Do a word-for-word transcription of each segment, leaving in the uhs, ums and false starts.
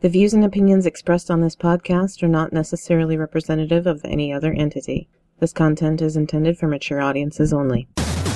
The views and opinions expressed on this podcast are not necessarily representative of any other entity. This content is intended for mature audiences only.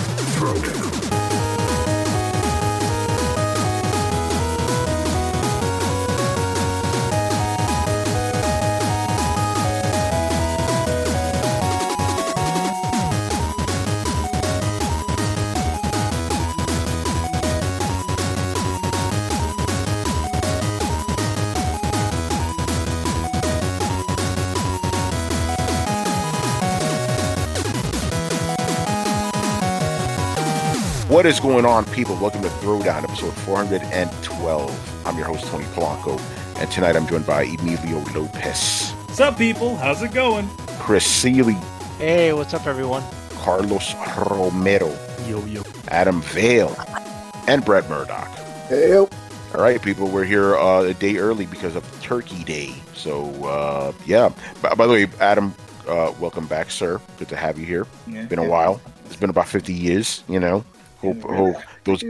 What is going on, people? Welcome to Throwdown, episode four hundred twelve. I'm your host, Tony Polanco, and tonight I'm joined by Emilio Lopez. What's up, people? How's it going? Chris Seeley. Hey, what's up, everyone? Carlos Romero. Yo, yo. Adam Vale. And Brett Murdoch. Hey, yo. All right, people, we're here uh, a day early because of Turkey Day. So, uh, yeah. By, by the way, Adam, uh, welcome back, sir. Good to have you here. Yeah, been a yeah. while. It's been about fifty years, you know. Hope, hope those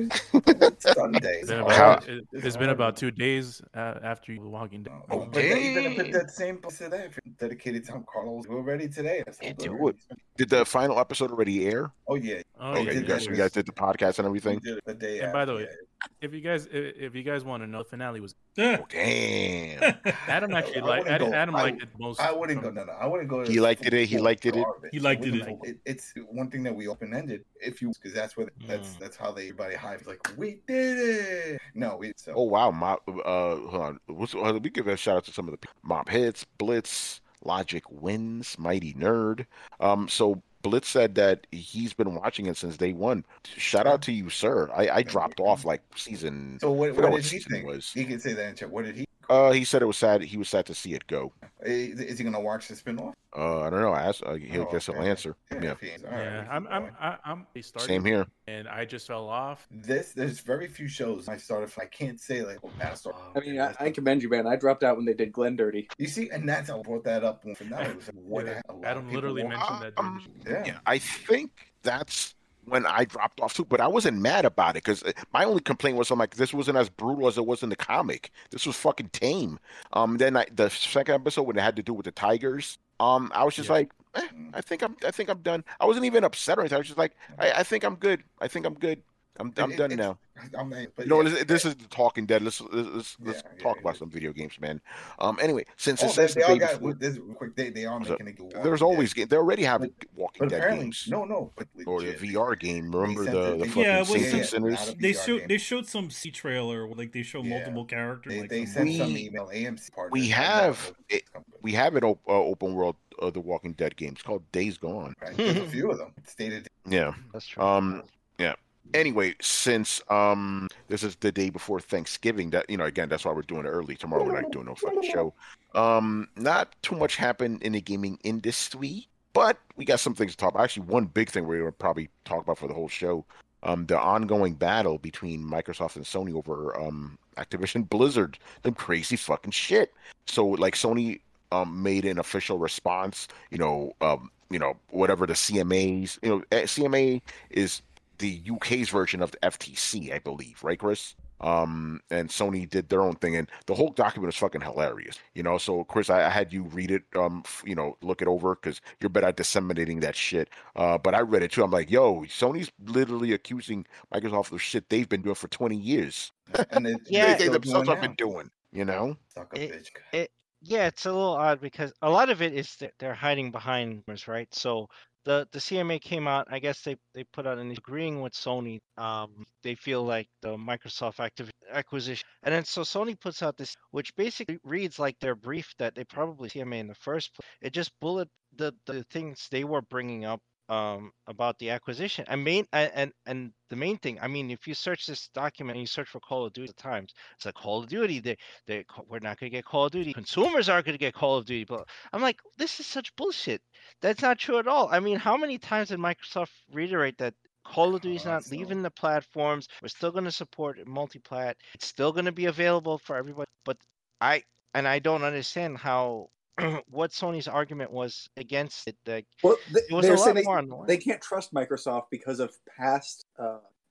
Sundays. It's been How- about, it, it's been about two days uh, after you were walking down. Oh, but they even put that same post today. If you're dedicated to Carlos, we're ready today. I said, do we're it. Did the final episode already air? Oh yeah. Oh, Okay, yeah, you yeah, guys, yeah. you guys did the podcast and We everything? did it the day And by the after, way, if you guys, if, if you guys want to know, the finale was. Oh, damn. Adam actually I liked. wouldn't Adam, go- Adam I- liked it most. I wouldn't go. from- No, no. I wouldn't go. He liked it, he full liked it, garbage. He liked I wouldn't it. go- it. It's one thing that we open ended. If you, because that's where that's Mm. that's how they everybody hype. Like we did it. No, we. So Oh, wow. Mob, uh, hold on. What's, uh, we give a shout out to some of the people. Mob Hits, Blitz, Logic Wins, Mighty Nerd. Um, so Blitz said that he's been watching it since day one. Shout out to you, sir. I, I dropped off like season. So what, I forgot what what did he season it think? was. He can say that in chat. What did he? Uh, he said it was sad. He was sad to see it go. Is, is he gonna watch the spinoff? Uh, I don't know. I asked, uh, he'll Oh, guess he'll okay. answer. Yeah. if he is. All right, Yeah, we I'm. can I'm. go. I, I'm. They started, Same here. and I just fell off. This there's very few shows I started. I can't say like oh, I started. I mean, I, I commend you, man. I dropped out when they did Glenn Dirty. You see, and that's how I brought that up. For now, it was like, what Yeah, a lot of Adam people literally want- mentioned that. Um, Yeah. Yeah, I think that's when I dropped off too, but I wasn't mad about it because my only complaint was I'm like, this wasn't as brutal as it was in the comic. This was fucking tame. Um, then I, the second episode when it had to do with the tigers, um, I was just Yeah. like, eh, I think I'm, I think I'm done. I wasn't even upset or anything. I was just like, I, I think I'm good. I think I'm good. I'm, I'm It- done it- now. I'm not, but You know, yeah, this, this is the Talking Dead. Let's let's, let's, let's Yeah, yeah, talk yeah. about some video games, man. Um, anyway, since Oh, it they, says they the all day got. before, This real quick, they they are So, making a good. there's always ga- they already have But- Walking But Dead apparently, games no, no. But or the legit, V R game. they Remember sent the it- the they- fucking Yeah, it was Saints some- and Sinners. not a They V R showed. game. They showed some C trailer. Like they show Yeah. multiple characters. They, like they some- sent some We- email. A M C partners. we like, have that. it- We have an op- uh, open world uh, the Walking Dead game. It's called Days Gone. Right, there's a few of them. Stated. Yeah. That's true. Um. Yeah. Anyway, since um this is the day before Thanksgiving, that you know again that's why we're doing it early. Tomorrow we're not doing no fucking show. Um, not too much happened in the gaming industry, but we got some things to talk about. Actually, one big thing we're gonna probably talk about for the whole show. Um, the ongoing battle between Microsoft and Sony over um Activision Blizzard, them crazy fucking shit. So like Sony um made an official response. You know, um, you know whatever the C M As. You know, eh, C M A is the U K's version of the F T C, I believe, right, Chris? Um, and Sony did their own thing, and the whole document was fucking hilarious, you know. So, Chris, I, I had you read it, um, f- you know, look it over because you're better at disseminating that shit. Uh, but I read it too. I'm like, yo, Sony's literally accusing Microsoft of shit they've been doing for twenty years. And they, Yeah. they still themselves doing have been now. doing, you know. Suck a It- bitch. it- yeah, it's a little odd because a lot of it is that they're hiding behind rumors, right? So the the C M A came out. I guess they they put out an agreeing with Sony. Um, they feel like the Microsoft Activ- acquisition, and then so Sony puts out this, which basically reads like their brief that they probably C M A in the first place. It just bullet the the things they were bringing up um about the acquisition. I mean, and and, and the main thing, I mean, if you search this document and you search for Call of Duty at times, it's like Call of Duty. They they we're not gonna get Call of Duty. Consumers aren't gonna get Call of Duty. But I'm like, this is such bullshit. That's not true at all. I mean, how many times did Microsoft reiterate that Call of Duty's not Constantly. leaving the platforms? We're still gonna support multi-plat. It's still gonna be available for everybody. But I and I don't understand how what Sony's argument was against it. Like Well, th- it was they're a saying lot they, more on the line. they can't trust Microsoft because of past uh,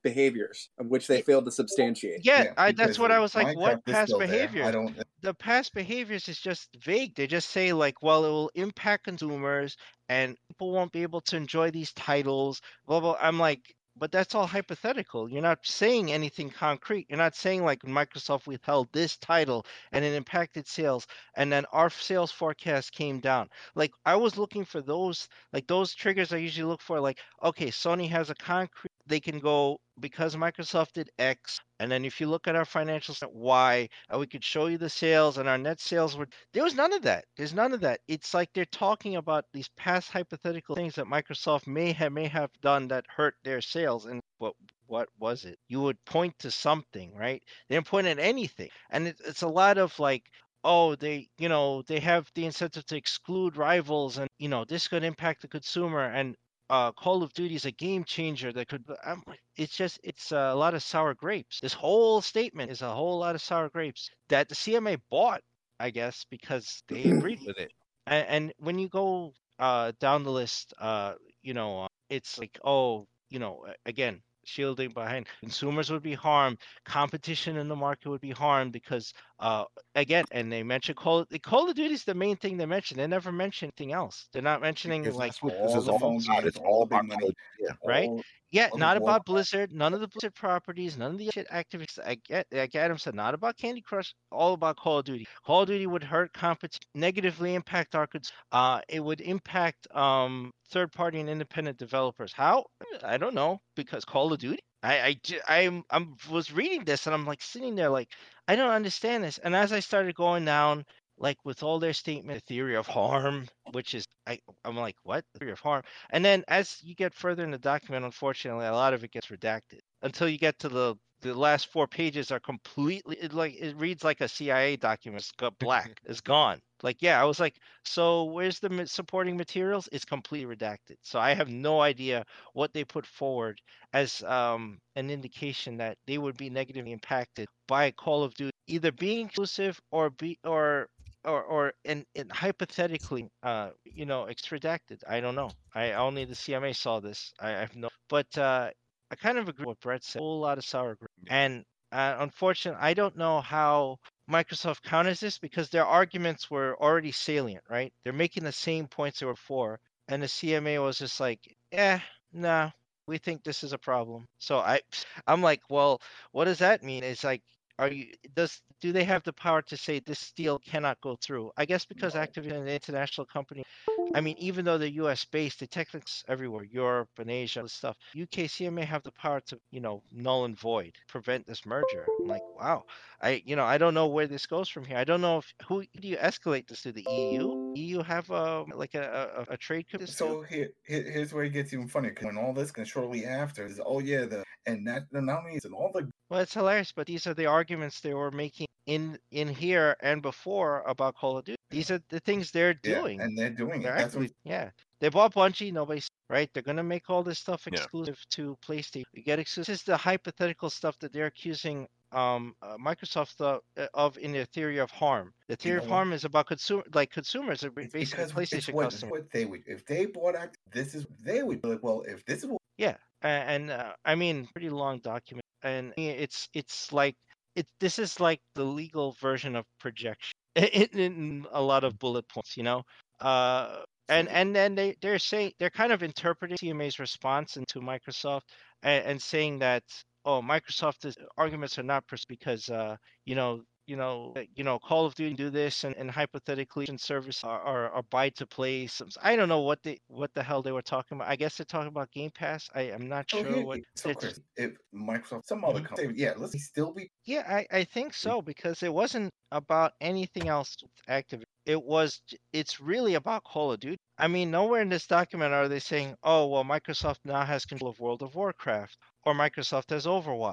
behaviors of which they Yeah. failed to substantiate. Yeah, Yeah, I, that's because what I if was like. What Minecraft is past still there, behaviors? I don't. The past behaviors is just vague. They just say like, well, it will impact consumers and people won't be able to enjoy these titles. Blah blah. I'm like, but that's all hypothetical. You're not saying anything concrete. You're not saying like Microsoft withheld this title and it impacted sales, and then our sales forecast came down. Like I was looking for those, like those triggers I usually look for. Like, okay, Sony has a concrete. They can go because Microsoft did X, and then if you look at our financials at Y, and we could show you the sales, and our net sales were there was none of that. There's none of that. It's like they're talking about these past hypothetical things that Microsoft may have may have done that hurt their sales, and what what was it? You would point to something, right? They didn't point at anything, and it, it's a lot of like. Oh, they, you know, they have the incentive to exclude rivals, and you know, this could impact the consumer. And uh, Call of Duty is a game changer that could. I'm, like, it's just it's a lot of sour grapes. This whole statement is a whole lot of sour grapes that the C M A bought, I guess, because they agreed with it. And, and when you go uh, down the list, uh, you know, uh, it's like, oh, you know, again, shielding behind consumers would be harmed, competition in the market would be harmed because, uh, again, and they mentioned Call Call of Duty is the main thing they mentioned. They never mention anything else. They're not mentioning Because like that's what This all is the all phone about. games, It's all all the big about money, Call of Duty. Yeah. right? all, Yeah, all the not war. about Blizzard, none of the Blizzard properties, none of the shit activities. I get, like Adam said, not about Candy Crush, all about Call of Duty. Call of Duty would hurt competition, negatively impact our, cons- uh, it would impact um third-party and independent developers. How? I don't know, because Call of Duty. I, I, ju- I'm, I'm was reading this and I'm like sitting there like I don't understand this. And as I started going down, like with all their statement, the theory of harm, which is I, I'm like, what? The theory of harm. And then as you get further in the document, unfortunately, a lot of it gets redacted until you get to the the last four pages are completely it like it reads like a C I A document. It's got black. It's gone. Like yeah, I was like, so where's the ma- supporting materials? It's completely redacted. So I have no idea what they put forward as um, an indication that they would be negatively impacted by Call of Duty either being exclusive or be or or or and, and hypothetically, uh, you know, it's redacted. I don't know. I only the C M A saw this. I, I have no, but uh, I kind of agree with what Brett said. A whole lot of sour grapes, and uh, unfortunately, I don't know how Microsoft counters this because their arguments were already salient, right? They're making the same points they were before, and the C M A was just like, eh, nah, we think this is a problem. So I, I'm like, well, what does that mean? It's like are you does do they have the power to say this deal cannot go through? I guess because No. Activision is an international company. I mean, even though they're U S based, the techniques everywhere, Europe and Asia, this stuff. U K C M A have the power to, you know, null and void, prevent this merger. I'm like, wow. I, you know, I don't know where this goes from here. I don't know if who do you escalate this to? The E U? E U have a like a a, a trade commission? So here, here, here's where it gets even funnier. Because when all this, and shortly after, is oh yeah, the and that not only is it all the Well, it's hilarious, but these are the arguments they were making in in here and before about Call of Duty. These are the things they're yeah, doing. and they're doing They're it. That's what actually, yeah. They bought Bungie. Nobody's right. They're gonna make all this stuff Yeah. exclusive to PlayStation. You get exclusive. This is the hypothetical stuff that they're accusing um uh, Microsoft of, of in their theory of harm. The theory You of know what? harm is about consumer, like consumers are it's basically because it's PlayStation what, customers. what they would if they bought Act. This is they would be like, well, if this is what Yeah, a- and uh, I mean, pretty long document, and it's it's like it. This is like the legal version of projection in, in a lot of bullet points, you know. Uh, and and then they they're saying they're kind of interpreting C M A's response into Microsoft and, and saying that oh, Microsoft's arguments are not pers- because uh, you know. You know, uh, you know, Call of Duty do this, and, and hypothetically, service are, are, are buy to play. Some, I don't know what they what the hell they were talking about. I guess they're talking about Game Pass. I am not so sure here, what. so it's- Chris, if Microsoft, some other Mhm. company, yeah, let's still be Yeah, I, I think so because it wasn't about anything else with Activision. It was. j- It's really about Call of Duty. I mean, nowhere in this document are they saying, "Oh, well, Microsoft now has control of World of Warcraft," or Microsoft has Overwatch,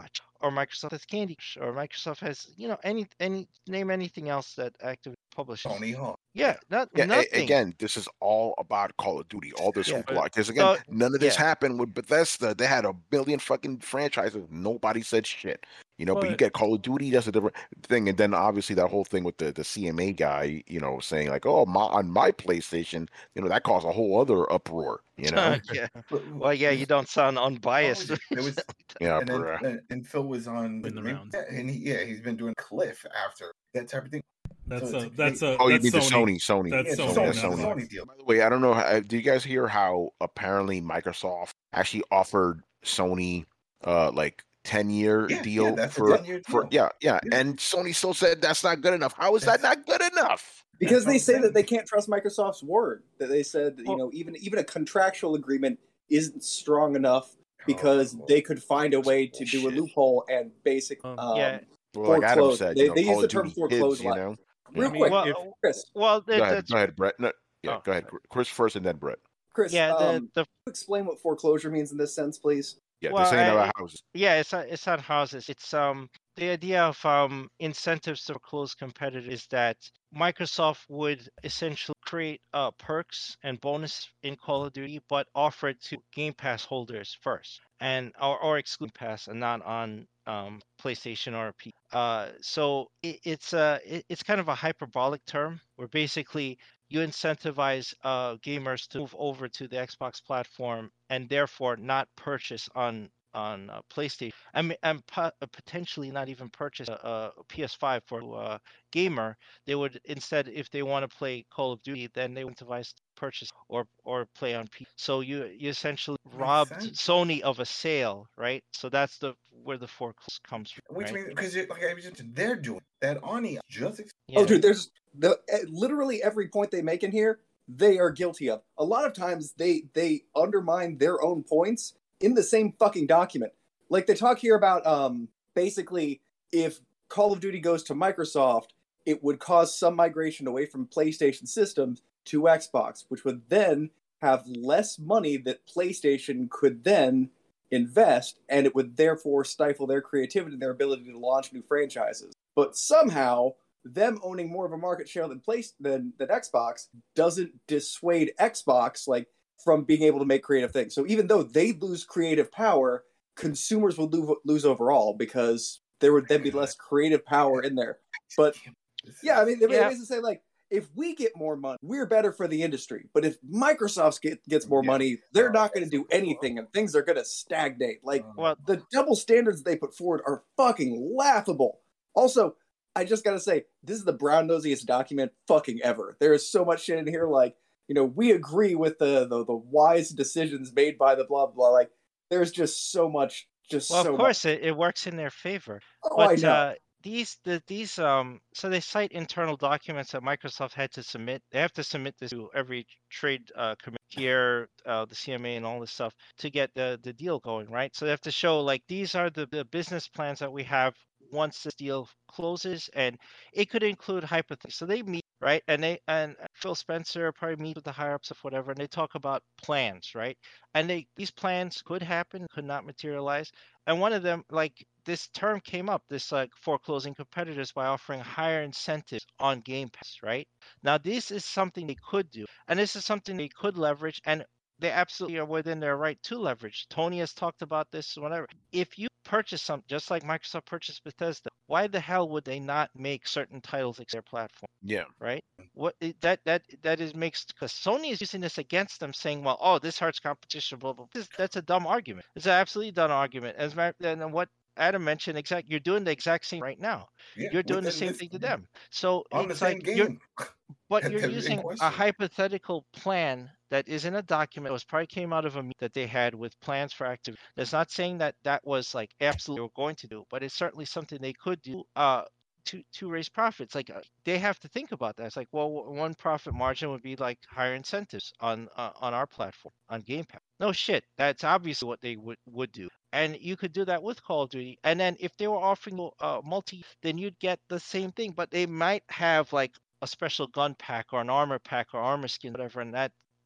or Microsoft has Candy Crush, or Microsoft has, you know, any any name anything else that Activision publishes. Tony Hawk. Yeah, not Yeah, a- nothing. again, this is all about Call of Duty. All this Yeah. hoopla. Because again, So, none of this yeah. happened with Bethesda. They had a billion fucking franchises. Nobody said shit. You know, but you But- get Call of Duty, that's a different thing. And then obviously that whole thing with the, the C M A guy, you know, saying like, oh, my on my PlayStation, you know, that caused a whole other uproar. You know, yeah. But- Well, yeah, you don't sound unbiased. What was it? There was- yeah, and then bruh. and, and Phil was on In the ring- rounds. yeah, and he, yeah, he's been doing Cliff after that type of thing. That's So a it's- that's a Oh, you that's mean Sony. the Sony? Sony. That's Yeah, Sony, Sony, that's not Sony. Xbox. Sony deal. By the way, I don't know. how- Do you guys hear how apparently Microsoft actually offered Sony uh like ten year Yeah, yeah, deal that's a for ten-year for deal. yeah, yeah Yeah. and Sony still said that's not good enough. How is that not good enough? Because That's what they I'm say saying. that they can't trust Microsoft's word. That they said, you Well- know, even even a contractual agreement isn't strong enough because Oh, they could find a that's way to do a bullshit. loophole and basically, Um, um, yeah. Well, like Adam foreclose. said, They- you know, they use Call the of term Duty foreclose kids, you lot. know. real I mean, quick, Well, if- Chris, well, that, Go ahead, that's go ahead, Brett. No, yeah, Oh, go ahead, sorry. Chris first, and then Brett. Chris, yeah. The um, the explain what foreclosure means in this sense, please. Yeah, Well, they're saying I- about houses. yeah, it's not it's not houses. It's um the idea of um incentives to close competitors is that Microsoft would essentially create uh perks and bonus in Call of Duty, but offer it to Game Pass holders first, and or, or exclude Pass and not on um PlayStation or P. Uh, so it, it's a it, it's kind of a hyperbolic term where basically you incentivize uh gamers to move over to the Xbox platform and therefore not purchase on on uh, PlayStation. I mean, and po- uh, potentially not even purchase a, a P S five for a gamer. They would instead, if they want to play Call of Duty, then they would incentivize to purchase or or play on P C. So you you essentially Makes robbed sense. Sony of a sale, right? So that's the where the foreclose comes from. Which right? means because like I was just they're doing that Oni just ex- Yeah. Oh, dude, there's the eh, literally every point they make in here, they are guilty of. A lot of times, they they undermine their own points in the same fucking document. Like they talk here about, um, basically, if Call of Duty goes to Microsoft, it would cause some migration away from PlayStation systems to Xbox, which would then have less money that PlayStation could then invest, and it would therefore stifle their creativity and their ability to launch new franchises. But somehow, them owning more of a market share than place than, than Xbox doesn't dissuade Xbox like from being able to make creative things. So even though they lose creative power, consumers would lose, lose overall because there would then be less creative power in there. But yeah, I mean, they Yeah. basically say like, if we get more money, we're better for the industry. But if Microsoft get, gets more Yeah. money, they're Oh, not going to that's do so anything, and things are going to stagnate. Like Well, the double standards they put forward are fucking laughable. Also, I just gotta say, this is the brown nosiest document fucking ever. There is so much shit in here, like, you know, we agree with the the, the wise decisions made by the blah blah. Like, there's just so much, just well, so of course, much. it, it works in their favor. Oh, I But know. uh, these the these um so they cite internal documents that Microsoft had to submit. They have to submit this to every trade uh, committee here, uh, the C M A, and all this stuff to get the the deal going, right? So they have to show like these are the, the business plans that we have once this deal closes, and it could include hypotheticals. So they meet, right, and they and Phil Spencer probably meet with the higher ups of whatever, and they talk about plans, right? And they these plans could happen, could not materialize. And one of them, like this term came up, this like foreclosing competitors by offering higher incentives on Game Pass, right? Now this is something they could do, and this is something they could leverage, and they absolutely are within their right to leverage. Tony has talked about this, whatever. If you purchase something, just like Microsoft purchased Bethesda, why the hell would they not make certain titles like their platform? Yeah. Right? What it- that that that is makes because Sony is using this against them, saying, "Well, oh, this hurts competition." Blah blah. This, that's a dumb argument. It's an absolutely dumb argument. As a matter- and what Adam mentioned, exact, you're doing the exact same right now. Yeah, You're doing the within same this- thing to them. So on the it's same like you're game. but that you're they're in using a question. hypothetical plan that is in a document that was probably came out of a meeting that they had with plans for active. That's not saying that that was like absolutely what they were going to do, but it's certainly something they could do uh, to to raise profits. Like uh, they have to think about that. It's like, well, w- one profit margin would be like higher incentives on uh, on our platform on Game Pass. No shit, that's obviously what they would would do. And you could do that with Call of Duty. And then if they were offering you uh, multi, then you'd get the same thing. But they might have like a special gun pack or an armor pack or armor skin, whatever, and that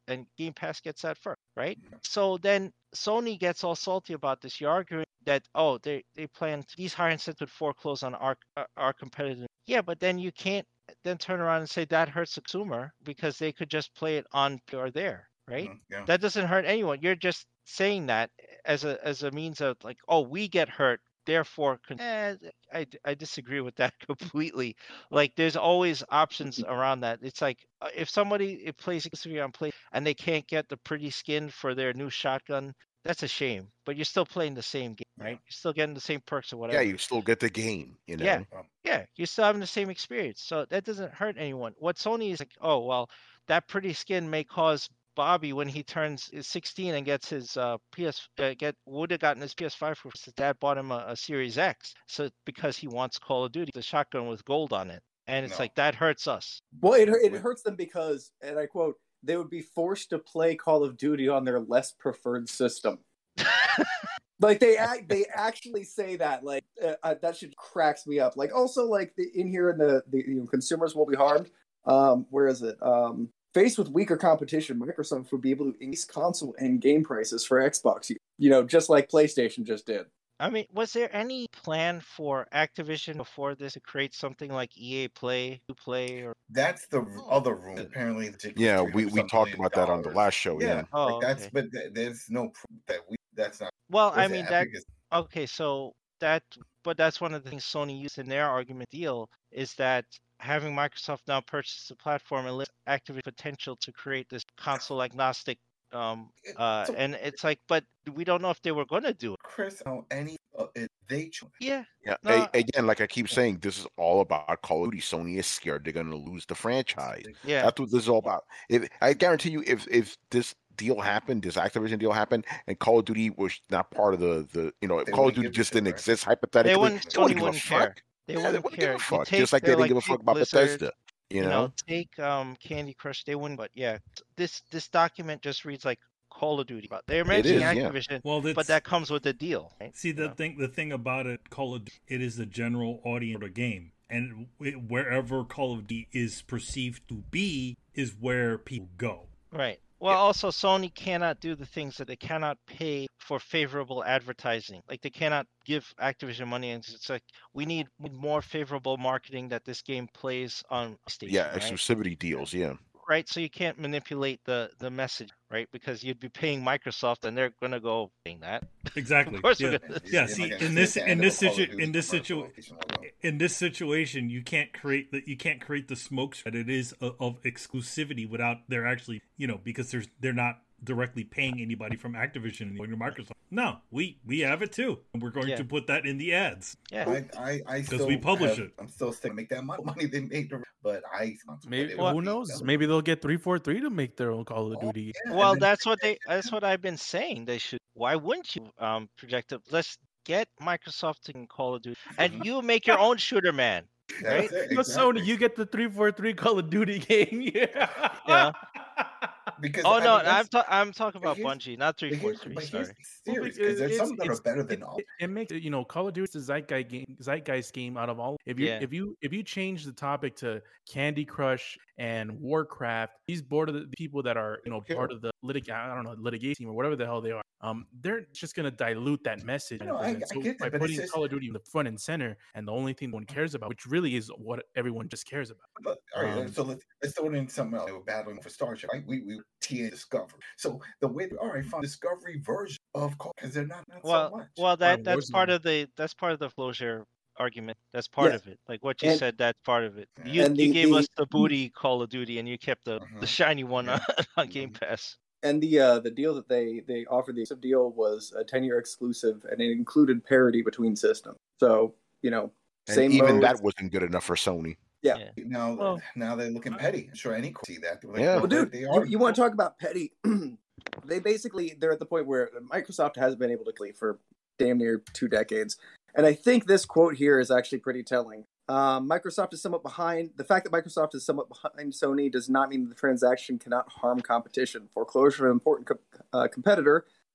and Game Pass gets that first, right? So then Sony gets all salty about this. You're arguing that, oh, they they plan to, these higher incentives would foreclose on our our competitors. Yeah, but then you can't then turn around and say that hurts the consumer because they could just play it on or there, right? Mhm, yeah. That doesn't hurt anyone. You're just saying that as a as a means of like, oh, we get hurt, therefore. Con- eh, I I disagree with that completely. Like, there's always options around that. It's like uh, if somebody it plays exclusively on play and they can't get the pretty skin for their new shotgun, that's a shame. But you're still playing the same game, right? You're still getting the same perks or whatever. Yeah, you still get the game, you know. Yeah. Yeah, you're still having the same experience. So that doesn't hurt anyone. What Sony is like, oh, well, that pretty skin may cause Bobby when he turns sixteen and gets his uh, P S uh, get would have gotten his P S five for his dad bought him a, a Series X, so because he wants Call of Duty, the shotgun with gold on it, and it's No. like that hurts us. Well, it it hurts them because, and I quote, they would be forced to play Call of Duty on their less preferred system. Like they act, they actually say that. Like uh, uh, that shit cracks me up. Like also like the, in here in the the you know, consumers will be harmed. Um, where is it? Um, faced with weaker competition, Microsoft would be able to increase console and game prices for Xbox. You, you know, just like PlayStation just did. I mean, was there any plan for Activision before this to create something like E A Play, Uplay, or? That's the other room. Apparently, it's Yeah, we, we talked about that on the last show. Yeah, Yeah. Oh, like that's okay. but th- there's no proof that we that's not. Well, I was it mean that. Epic is- Okay, so that, but that's one of the things Sony used in their argument deal is that having Microsoft now purchase the platform and let Activision potential to create this console agnostic. Um, uh, So- and it's like, but we don't know if they were going to do it. Chris, how any uh, if they cho- Yeah, Yeah. No, A- again, like I keep saying, this is all about Call of Duty. Sony is scared they're going to lose the franchise. yeah. That's what this is all about. If I guarantee you, if if this deal happened, this Activision deal happened, and Call of Duty was not part of the the you know, if They Call of wouldn't Duty give a just shit, didn't right? exist hypothetically, They wouldn't. they Sony wouldn't give a wouldn't fuck. care. They Yeah, they wouldn't wouldn't care. give a You fuck. take Just like they their, didn't like, give a fuck take about Blizzard, Bethesda. You You know. know, take um Candy Crush. They wouldn't, but yeah, this this document just reads like Call of Duty. But they're mentioning is, yeah. Activision, Well, but that's- that comes with the deal. Right? See, the You know? thing the thing about it, Call of Duty, it is the general audience of the game, and it, wherever Call of Duty is perceived to be is where people go. Right. Well, also Sony cannot do the things that they cannot pay for favorable advertising. Like they cannot give Activision money, and it's like we need more favorable marketing that this game plays on station. Yeah, right? exclusivity deals. Yeah. Right. So you can't manipulate the the message, right? Because you'd be paying Microsoft, and they're gonna go paying that. Exactly. Of course yeah. we're gonna- Yeah, You're see, not gonna in see this at the in end this of a Call of situ Duty in this commercial, situ it's like, oh, in this situation, you can't create the you can't create the smoke that it is of, of exclusivity without they're actually you know because there's they're not directly paying anybody from Activision or Microsoft. No, we we have it too, and we're going Yeah. to put that in the ads. Yeah. I, I, I 'Cause still we publish have- it. I'm still sticking make that money, money they made, but I. Maybe but it who would be- knows? Maybe they'll get three four three to make their own Call of Oh, Duty. yeah, Well, and then- that's what they. That's what I've been saying. They should. Why wouldn't you um project it? Let's get Microsoft to Call of Duty, and you make your own shooter, man. That's right? it, You know, Sony, exactly. you get the three four three Call of Duty game. Yeah. Yeah. Because Oh I no, mean, that's- I'm ta- I'm talking about here's- Bungie, not three but four here's, three. but here's Sorry. the serious Well, because there's it's- some that are it's- better than it, all. it, it makes you know Call of Duty is the zeitgeist game, zeitgeist game out of all. If you Yeah. if you if you change the topic to Candy Crush and Warcraft, these board of the people that are you know Yeah. part of the litig I don't know litigation team or whatever the hell they are, um, they're just gonna dilute that message. No, I- And I so get that, by but it's putting just- Call of Duty in the front and center, and the only thing one cares about, which really is what everyone just cares about. But, all right, Um, so let's let's throw it in something else. They were battling for Starship, right? We we T A Discovery. So the way, all right, fine, Discovery version of Call because they're not, not Well, so much. well, that Fine, that's part Warzone. of the that's part of the closure argument. That's part Yeah. of it. Like what you And- said, that's part of it. You And you the- gave the- us the booty Call of Duty, and you kept the the Mhm. shiny one Yeah. on, on Game Mhm. Pass. And the uh, the deal that they they offered, the exclusive deal was a ten year exclusive, and it included parity between systems. So you know, And same even modes. that wasn't good enough for Sony. Yeah. now Well- now they're looking petty. I'm sure any could see that. They're like, Yeah. Well, dude, they you, are. you want to talk about petty? They basically they're at the point where Microsoft has been able to clean for damn near two decades, and I think this quote here is actually pretty telling. Um, Microsoft is somewhat behind. The fact that Microsoft is somewhat behind Sony does not mean the transaction cannot harm competition. Foreclosure of an important co- uh, competitor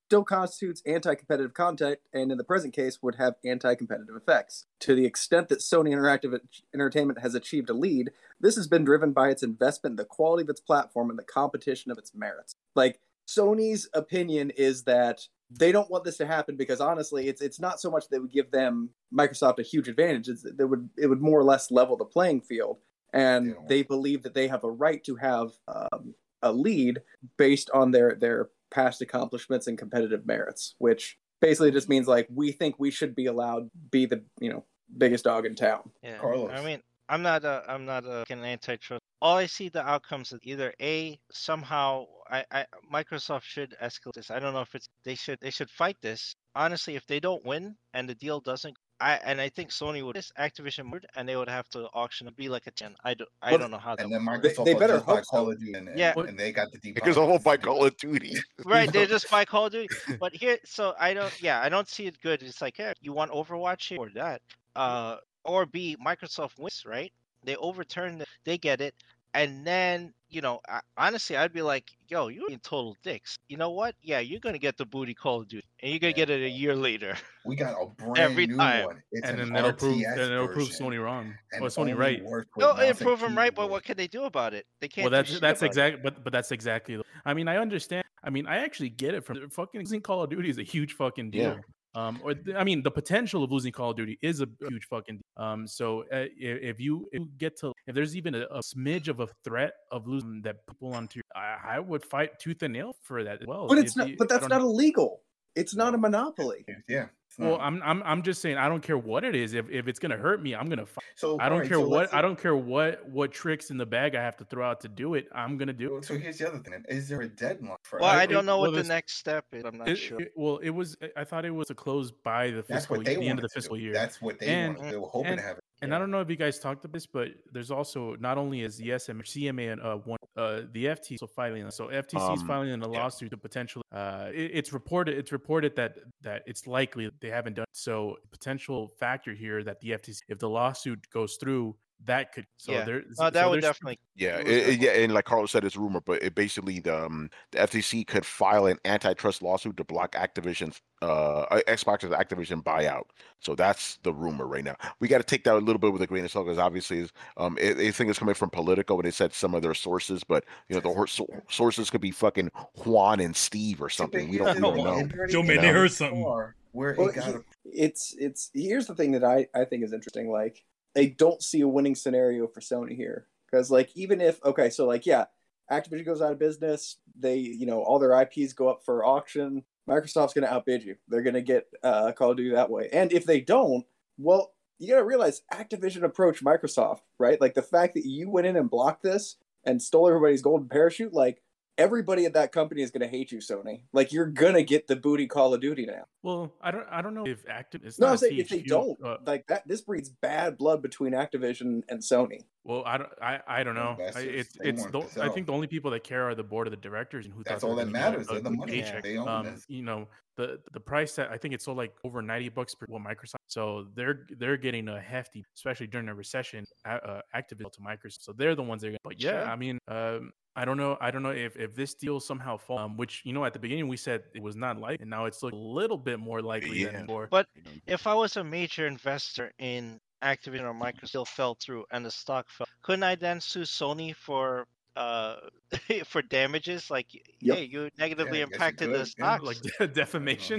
still constitutes anti-competitive content, and in the present case would have anti-competitive effects. To the extent that Sony Interactive Entertainment has achieved a lead, this has been driven by its investment in the quality of its platform and the competition of its merits. Like, Sony's opinion is that they don't want this to happen because honestly, it's it's not so much that it would give them Microsoft a huge advantage. It's that it would it would more or less level the playing field, and Yeah. they believe that they have a right to have um, a lead based on their their past accomplishments and competitive merits, which basically just means like we think we should be allowed to be the you know biggest dog in town. Yeah. Carlos. I mean, I'm not a, I'm not a, an antitrust. All I see the outcomes is either a somehow I, I Microsoft should escalate this. I don't know if it's they should they should fight this. Honestly, if they don't win and the deal doesn't, I and I think Sony would this Activision would and they would have to auction it be like a ten. I don't I Well, don't know how that And then would work. Microsoft They- they will better just buy hope so. Call of Duty, and, and, Yeah. and they got the deep. Because the whole by Call of Duty. Right, they just buy Call of Duty. But here, so I don't, yeah, I don't see it good. It's like, hey, you want Overwatch here or that, uh, or B, Microsoft wins, right? They overturn it, they get it, and then you know, I, honestly, I'd be like, yo, you're being total dicks. You know what? Yeah, you're gonna get the booty Call of Duty, and you're gonna get it a year later. We got a brand Every new time. one. It's and an then it'll prove, R T S then it'll prove version, Sony wrong and or Sony only right. works with No, mouse and improve them right, but keyboard. what can they do about it? They can't. Well, do that's shit that's about it. exactly, but but that's exactly. I mean, I understand. I mean, I actually get it from fucking losing Call of Duty is a huge fucking deal. Yeah. Um, or th- I mean, the potential of losing Call of Duty is a huge fucking deal. Um, so uh, if, if you if you get to if there's even a, a smidge of a threat of losing that people onto, your, I, I would fight tooth and nail for that as well. But it's If not. you- But I that's don't not know. illegal. It's not a monopoly. Yeah. it's Well, not. I'm I'm I'm just saying I don't care what it is. If if it's gonna hurt me, I'm gonna fight. So I don't alright, care so what let's I say- don't care what what tricks in the bag I have to throw out to do it. I'm gonna do it. Well, So here's the other thing: then. Is there a deadline for? Well, it? I it- don't know well, what the this- next step is. I'm not It- sure. it- well, it was. I thought it was to close by the That's fiscal what year, they the end of wanted the fiscal to do. year. That's what they And- wanted. They were hoping and- to have it. And I don't know if you guys talked about this, but there's also not only is the S M C M A and uh, one uh, the F T C filing. So F T C is Um, filing in a yeah. lawsuit to potentially. Uh, it, it's reported. It's reported that that it's likely they haven't done. So potential factor here that the F T C, if the lawsuit goes through, that could. So Yeah. there. Oh, that so would there's- definitely. Yeah, It it, was it- that yeah, and like Carlos said, it's rumor, but it basically the um, the F T C could file an antitrust lawsuit to block Activision's uh Xbox's Activision buyout. So that's the rumor right now. We got to take that a little bit with a grain of salt because obviously, it's, um, it, they think it's coming from Politico and they said some of their sources, but you know the hor- so- sources could be fucking Juan and Steve or something. We don't, we don't know. Joe, man, they heard something. Where Well, it got he- a, it's it's here's the thing that I I think is interesting. Like, I don't see a winning scenario for Sony here because like even if okay, so like yeah, Activision goes out of business, they you know all their I Ps go up for auction. Microsoft's going to outbid you. They're going to get uh, Call of Duty that way. And if they don't, well, you got to realize Activision approached Microsoft, right? Like the fact that you went in and blocked this and stole everybody's golden parachute, like everybody at that company is going to hate you, Sony. Like you're going to get the booty Call of Duty now. Well, I don't. I don't know if active. It's No, not I'm a saying if they T H Q, don't, uh, like that, this breeds bad blood between Activision and Sony. Well, I don't. I, I don't know. I, Investors, it's they it's. want The, to I sell. think the only people that care are the board of the directors and who. That's thought all they that were gonna matters. get They're a the good money. paycheck. They own Um, this. you know the the price that I think it's sold like over ninety bucks per what Microsoft. So they're they're getting a hefty, especially during a recession, uh, Activision to Microsoft. So they're the ones they're. Gonna, but yeah, Sure. I mean, um, I don't know. I don't know if, if this deal somehow falls, um, which you know at the beginning we said it was not likely, and now it's looking a little bit more likely Yeah. than before. But if I was a major investor in Activision or Microsoft still fell through and the stock fell, couldn't I then sue Sony for uh for damages? Like, Yep. hey, you negatively Yeah, I guess you impacted the could, yeah. stocks. like defamation.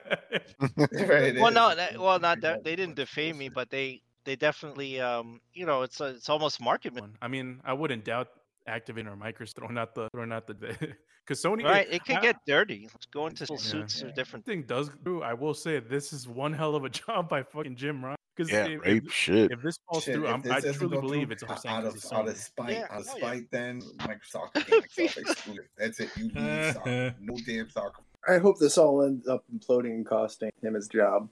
Right, it well, is. no, It's that, bull- well, not it's that bull- they didn't it's defame me, bullshit. but they they definitely um you know it's a, it's almost market ma- one. I mean, I wouldn't doubt Activision or Microsoft throwing out the throwing out the because Sony right. It could I- get dirty. Go into Yeah. suits or Yeah. different. thing does do. I will say this is one hell of a job by fucking Jim Ryan. Because Yeah, if, rape if, shit. if this falls Shit, through, if I'm, this I doesn't truly go believe through, it's a percent out because of it's out Sony. of spite. Yeah, Out of oh, yeah. spite, then Microsoft can make Microsoft exclusive. That's it. You leave soccer. No damn soccer. I hope this all ends up imploding and costing him his job.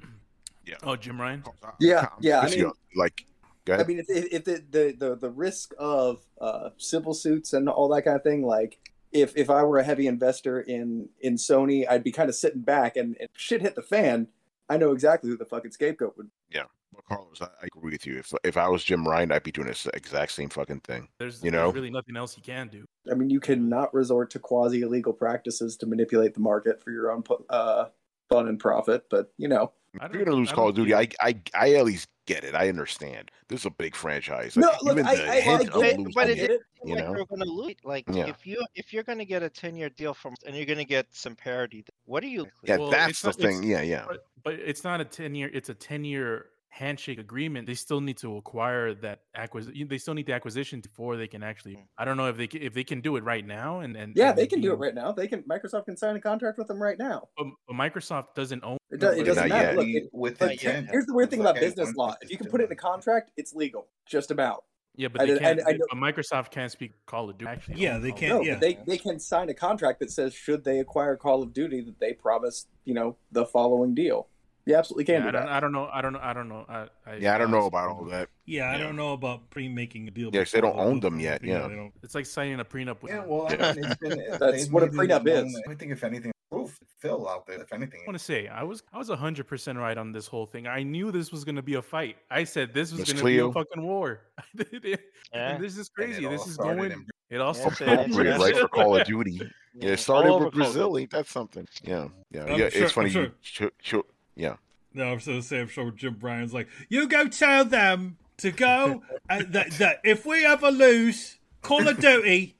Oh, Jim Ryan. Yeah, yeah, I If mean- you- like, go I ahead. mean, if, if, if the, the, the, the risk of uh, civil suits and all that kind of thing, like if, if I were a heavy investor in, in Sony, I'd be kind of sitting back and, and shit hit the fan. I know exactly who the fucking scapegoat would. Carlos, I, I agree with you. If if I was Jim Ryan, I'd be doing this exact same fucking thing. There's, you know, there's really nothing else you can do. I mean, you cannot resort to quasi-illegal practices to manipulate the market for your own uh, fun and profit, but, you know. If you're going to lose Call of Duty, I, I I at least get it. I understand. This is a big franchise. No, like, look, even I, the I, hint I of get it, losing but it, it, you like know? you're gonna lose. Like Yeah. if you if you're gonna get a ten year deal from and you're gonna get some parity, what are you? Yeah, Well, that's it's the not- thing. it's- Yeah, yeah. But, but it's not a ten year. It's a ten year handshake agreement. They still need to acquire that acquisition. They still need the acquisition before they can actually. I don't know if they can, if they can do it right now. And and yeah, and they can do be- it right now. They can. Microsoft can sign a contract with them right now. But, but Microsoft doesn't own. It, do, it Not doesn't yet. matter. Look, it, with but the intent, here's the weird thing it's about like, hey, business one law: plus if you two can put it in a is- contract, it's legal, just about. Yeah, but I they did- can't. I- I know- but Microsoft can't speak Call of Duty. Actually, Yeah, own they Call of can't- No, Duty. yeah. but they, they can sign a contract that says should they acquire Call of Duty that they promise, you know, the following deal. You absolutely can Yeah, I do don't. that. I don't know. I don't know. I don't know. I, I, Yeah, I don't know honestly about all that. Yeah, I Yeah. don't know about pre-making a deal. Yeah, 'cause they don't before own the- them yet, yeah. they don't. It's like signing a prenup with. Yeah, well, I Yeah. mean, it's been, That's they've what a made it prenup known is. that- I think if anything, proof Phil out there. If anything, I want to say I was I was hundred percent right on this whole thing. I knew this was going to be a fight. I said this was Miss going to be a Cleo. fucking war. Yeah. And this is And it crazy. all This is started going. in- It all Yeah, started. it's- Appropriate, right, for Call of Duty. Yeah, it started All over with Call of Brazil. Ain't that something? Yeah, yeah, I'm yeah. sure- it's funny. I'm sure. You, ch- ch- yeah. No, I'm so say I'm sure Jim Bryan's like, you go tell them to go uh, that that if we ever lose Call of Duty,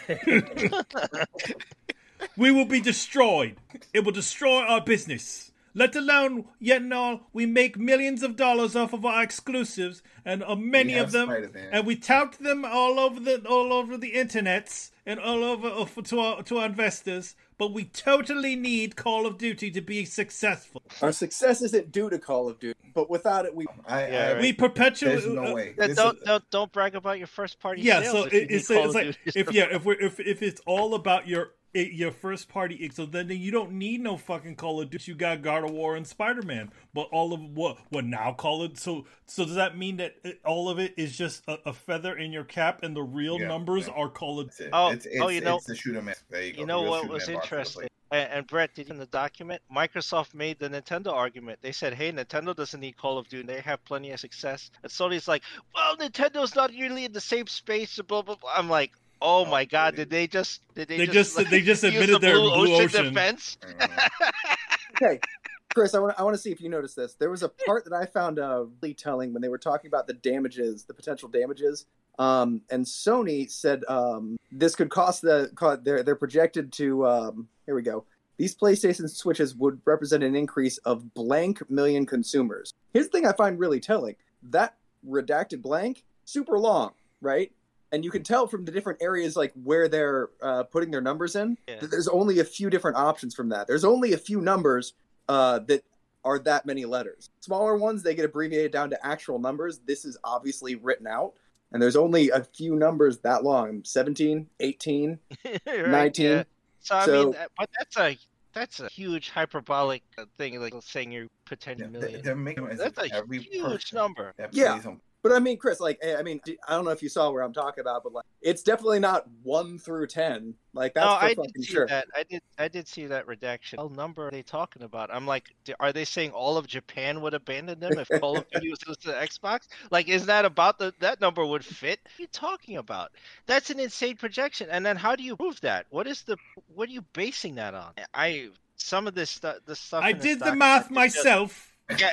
we will be destroyed. It will destroy our business. Let alone, yet and all, we make millions of dollars off of our exclusives, and uh, many We of have them, Spider-Man. and we tout them all over the all over the internets and all over uh, for, to our to our investors. But we totally need Call of Duty to be successful. Our success isn't due to Call of Duty, but without it, we. I, Yeah, I, right. We perpetually there's no way. Yeah, This don't, is- don't don't brag about your first party. Yeah, sales so if you it, need it's, Call it's of like Duty. if yeah, if we're if if it's all about your your first party, so then you don't need no fucking Call of Duty. You got God of War and Spider Man, but all of what what now Call it? So so does that mean that it, all of it is just a, a feather in your cap, and the real Yeah, numbers yeah. are Call of? That's it. Oh, it's, it's, oh, you know- it's the shooter man. There you go. You the know real what shooter was man box of the interesting? play. And, and Brett, did you in the document? Microsoft made the Nintendo argument. They said, "Hey, Nintendo doesn't need Call of Duty. They have plenty of success." And Sony's like, "Well, Nintendo's not really in the same space." Blah blah blah. I'm like, "Oh my God! Did they just? Did they, They just? just- they just use admitted the they're Blue Blue Ocean, Ocean. defense." Mhm. Okay, Chris, I want I want to see if you noticed this. There was a part that I found uh, really telling when they were talking about the damages, the potential damages. Um, and Sony said um, this could cost the co- they're they're projected to um, here we go. These PlayStation Switches would represent an increase of blank million consumers. Here's the thing I find really telling: that redacted blank, super long, right? And you can tell from the different areas like where they're uh, putting their numbers in. Yeah. That there's only a few different options from that. There's only a few numbers uh, that are that many letters. Smaller ones, they get abbreviated down to actual numbers. This is obviously written out. And there's only a few numbers that long, seventeen, eighteen, Right, nineteen. yeah. So I So- mean, that- but that's a that's a huge hyperbolic uh, thing, like saying you're put ten Yeah, they, million. they're making it as That's if a every huge person number. that Yeah. plays on But I mean, Chris, like, I mean, I don't know if you saw where I'm talking about, but like, it's definitely not one through ten. Like, that's No, for I fucking did see sure. that. I did. I did see that redaction. What number are they talking about? I'm like, d- are they saying all of Japan would abandon them if Call of Duty was to Xbox? Like, is that about the that number would fit? What are you talking about? That's an insane projection. And then how do you prove that? What is the? What are you basing that on? I some of this stuff. The stuff. I in this did the document math is just- myself. Yeah.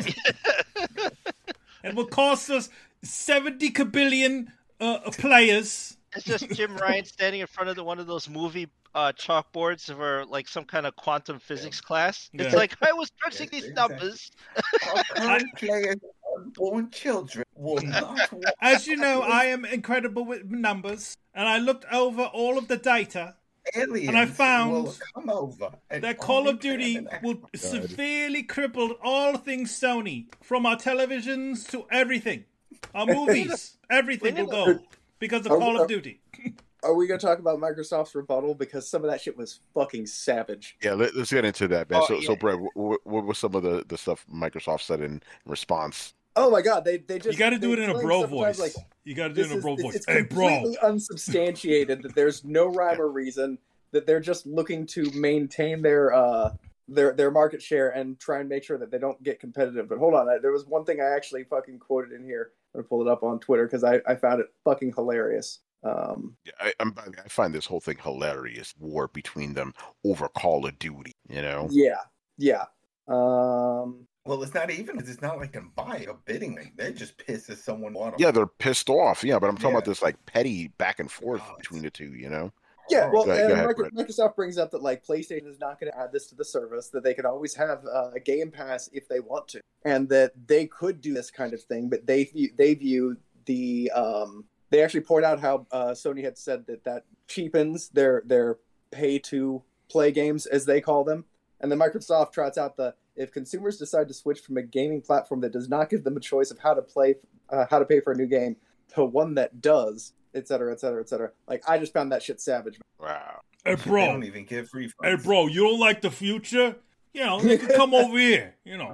It will cost us seventy kabillion uh, players. It's just Jim Ryan standing in front of the, one of those movie uh, chalkboards for like some kind of quantum physics class. It's Yeah. like I was crunching Yes, these exactly. numbers. Our current players, unborn children, will not want As you know, I am incredible with numbers, and I looked over all of the data. aliens And I found will come over and That Call only of Duty plan an will severely cripple all things Sony, from our televisions to everything. Our movies, everything will go because of Are- Call are- of Duty. Are we going to talk about Microsoft's rebuttal? Because some of that shit was fucking savage. Yeah, let, let's get into that, man. Oh, so, so, yeah. Brett, what, what was some of the, the stuff Microsoft said in response? Oh my god, they, they just. You got to do they it in a explain bro sometimes, voice. Like, You got to do it this in a is, bro it's, voice. it's Hey, bro. completely unsubstantiated that there's no rhyme or reason, that they're just looking to maintain their uh their their market share and try and make sure that they don't get competitive. But hold on, there was one thing I actually fucking quoted in here. I'm gonna pull it up on Twitter because I, I found it fucking hilarious. Um, Yeah, I, I'm, I find this whole thing hilarious. War between them over Call of Duty. You know. yeah, yeah. Um, Well, it's not even. It's not like them buy a bidding thing. They're just pissed at someone. bought 'em. Yeah, they're pissed off. Yeah, but I'm talking Yeah. about this like petty back and forth God. between the two. You know. Yeah, well, Go ahead- go and ahead, Micro- Brett. Microsoft brings up that like PlayStation is not going to add this to the service, that they can always have uh, a Game Pass if they want to, and that they could do this kind of thing, but they view, they view the um, they actually point out how uh, Sony had said that that cheapens their their pay to play games as they call them, and then Microsoft trots out the if consumers decide to switch from a gaming platform that does not give them a choice of how to play uh, how to pay for a new game to one that does, et cetera, et cetera, et cetera. Like I just found that shit savage. Wow. Hey, They bro. don't even get free. Hey, funds. bro, you don't like the future? You know, you can come over here. You know,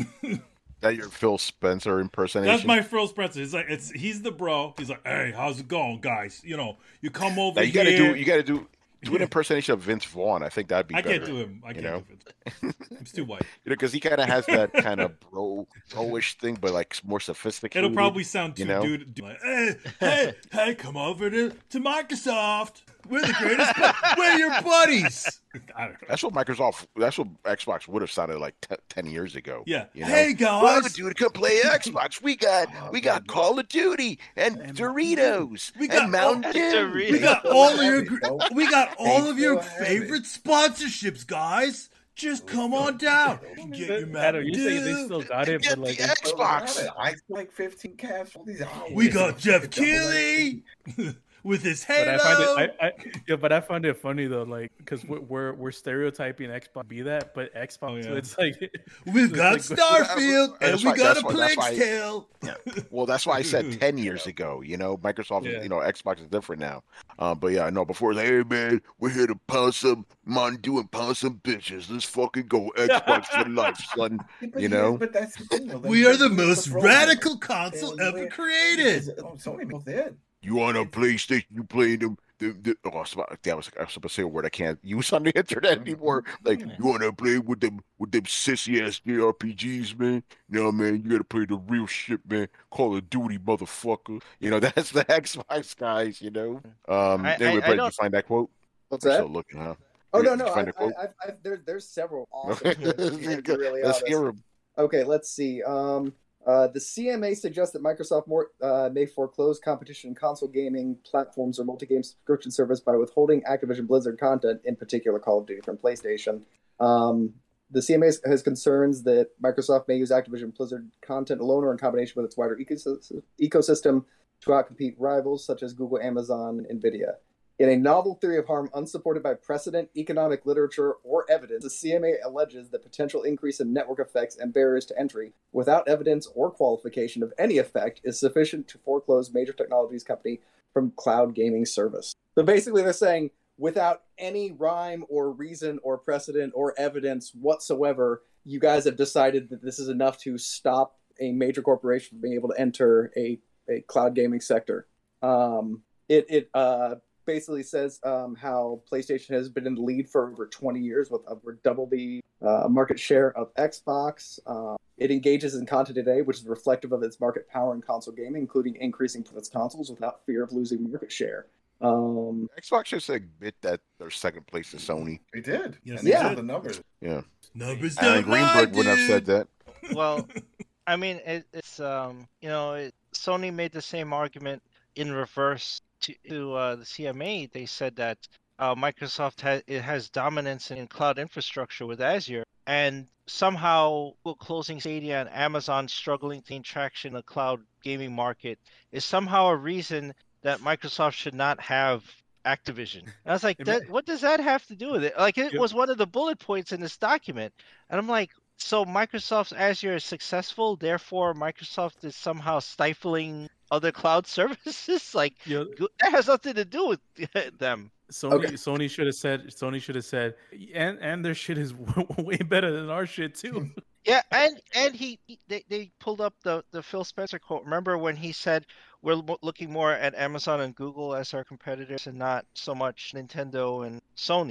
That your Phil Spencer impersonation? that's my Phil Spencer. It's like it's he's the bro. He's like, hey, how's it going, guys? You know, you come over Now, you here. gotta do. You gotta do. Do an impersonation of Vince Vaughn. I think that'd be I better. can't do him. I you can't know? do it. I'm too white. You know, because he kind of has that kind of bro, bro-ish thing, but like more sophisticated. It'll probably sound too you know? dude. dude like, hey, hey, hey, come over to, to Microsoft. We're the greatest. bu- We're your buddies. I don't know. That's what Microsoft. That's what Xbox would have sounded like t- ten years ago. Yeah. You know? Hey Well, guys. dude, come play Xbox. We got we got Call of Duty and Doritos We got and Mountain all- Dew. Doritos. We got They all still of your have it, gr- though. we got all They of your still have it. favorite sponsorships, guys. Just come on down. You get your Adam, Mountain you say they Dew. still got it, Get but like the it's- Xbox. I still like fifteen cash. All these hours. We got Jeff Double Keighley with his But halo. I find it, I, I, yeah, but I find it funny though, like because we're, we're we're stereotyping Xbox be that, but Xbox, Oh, yeah. it's like We've got it's like- Starfield and That's we why- got a that's why- that's why- Plague's Tale. Well, that's why I said ten years ago. You know, Microsoft. Yeah. You know, Xbox is different now. Um, but yeah, no. Before, like, hey man, we're here to pound some Mountain Dew and pound some bitches. Let's fucking go Xbox for life, son. Yeah, but You yeah, know? but that's the thing, though. We are the That's most problem. radical console And ever where- created. because, oh, Sony both did. You on a PlayStation? You playing them? The, the, oh, I was about, I was, I was about to say a word I can't use on the internet anymore. Like, you want to play with them with them sissy ass J R P Gs, man? No, man, you got to play the real shit, man. Call of Duty, motherfucker. You know, that's the Xbox guys. You know. Um. I- anyway, I- I Brett, did you don't- find that quote? What's You're that? still looking, huh? Oh Did no, you no, I, find a quote? I, I, I, there, there's several awesome quotes, to be really Let's honest. hear 'em. Okay, let's see. Um, uh, the C M A suggests that Microsoft more, uh, may foreclose competition in console gaming platforms or multi-game subscription service by withholding Activision Blizzard content, in particular Call of Duty, from PlayStation. Um, the C M A has concerns that Microsoft may use Activision Blizzard content alone or in combination with its wider ecosys- ecosystem to outcompete rivals such as Google, Amazon, and Nvidia. In a novel theory of harm unsupported by precedent, economic literature, or evidence, the C M A alleges the potential increase in network effects and barriers to entry, without evidence or qualification of any effect, is sufficient to foreclose major technologies company from cloud gaming service. So basically they're saying, without any rhyme or reason or precedent or evidence whatsoever, you guys have decided that this is enough to stop a major corporation from being able to enter a, a cloud gaming sector. Um, it, it, uh, basically says um, how PlayStation has been in the lead for over twenty years with over double the uh, market share of Xbox. Uh, it engages in content today, which is reflective of its market power in console gaming, including increasing its consoles without fear of losing market share. Um, Xbox just admit that their second place is Sony. They did. Yes, and they these did. are the numbers. Yeah, Numbers Alan don't lie, Greenberg wouldn't have said dude. that. Well, I mean, it, it's um, you know, it, Sony made the same argument in reverse to, to uh, the C M A. They said that uh, Microsoft has it has dominance in cloud infrastructure with Azure, and somehow Google closing Stadia and Amazon struggling to gain traction in the cloud gaming market is somehow a reason that Microsoft should not have Activision. And I was like, It that, ma- what does that have to do with it? Like, it Yep. was one of the bullet points in this document, and I'm like, so Microsoft's Azure is successful, therefore Microsoft is somehow stifling other cloud services? Like, you know, go- that has nothing to do with them. Sony Okay. Sony should have said Sony should have said and and their shit is way better than our shit too. Yeah, and and he, he they, they pulled up the, the Phil Spencer quote. Remember when he said we're lo- looking more at Amazon and Google as our competitors and not so much Nintendo and Sony.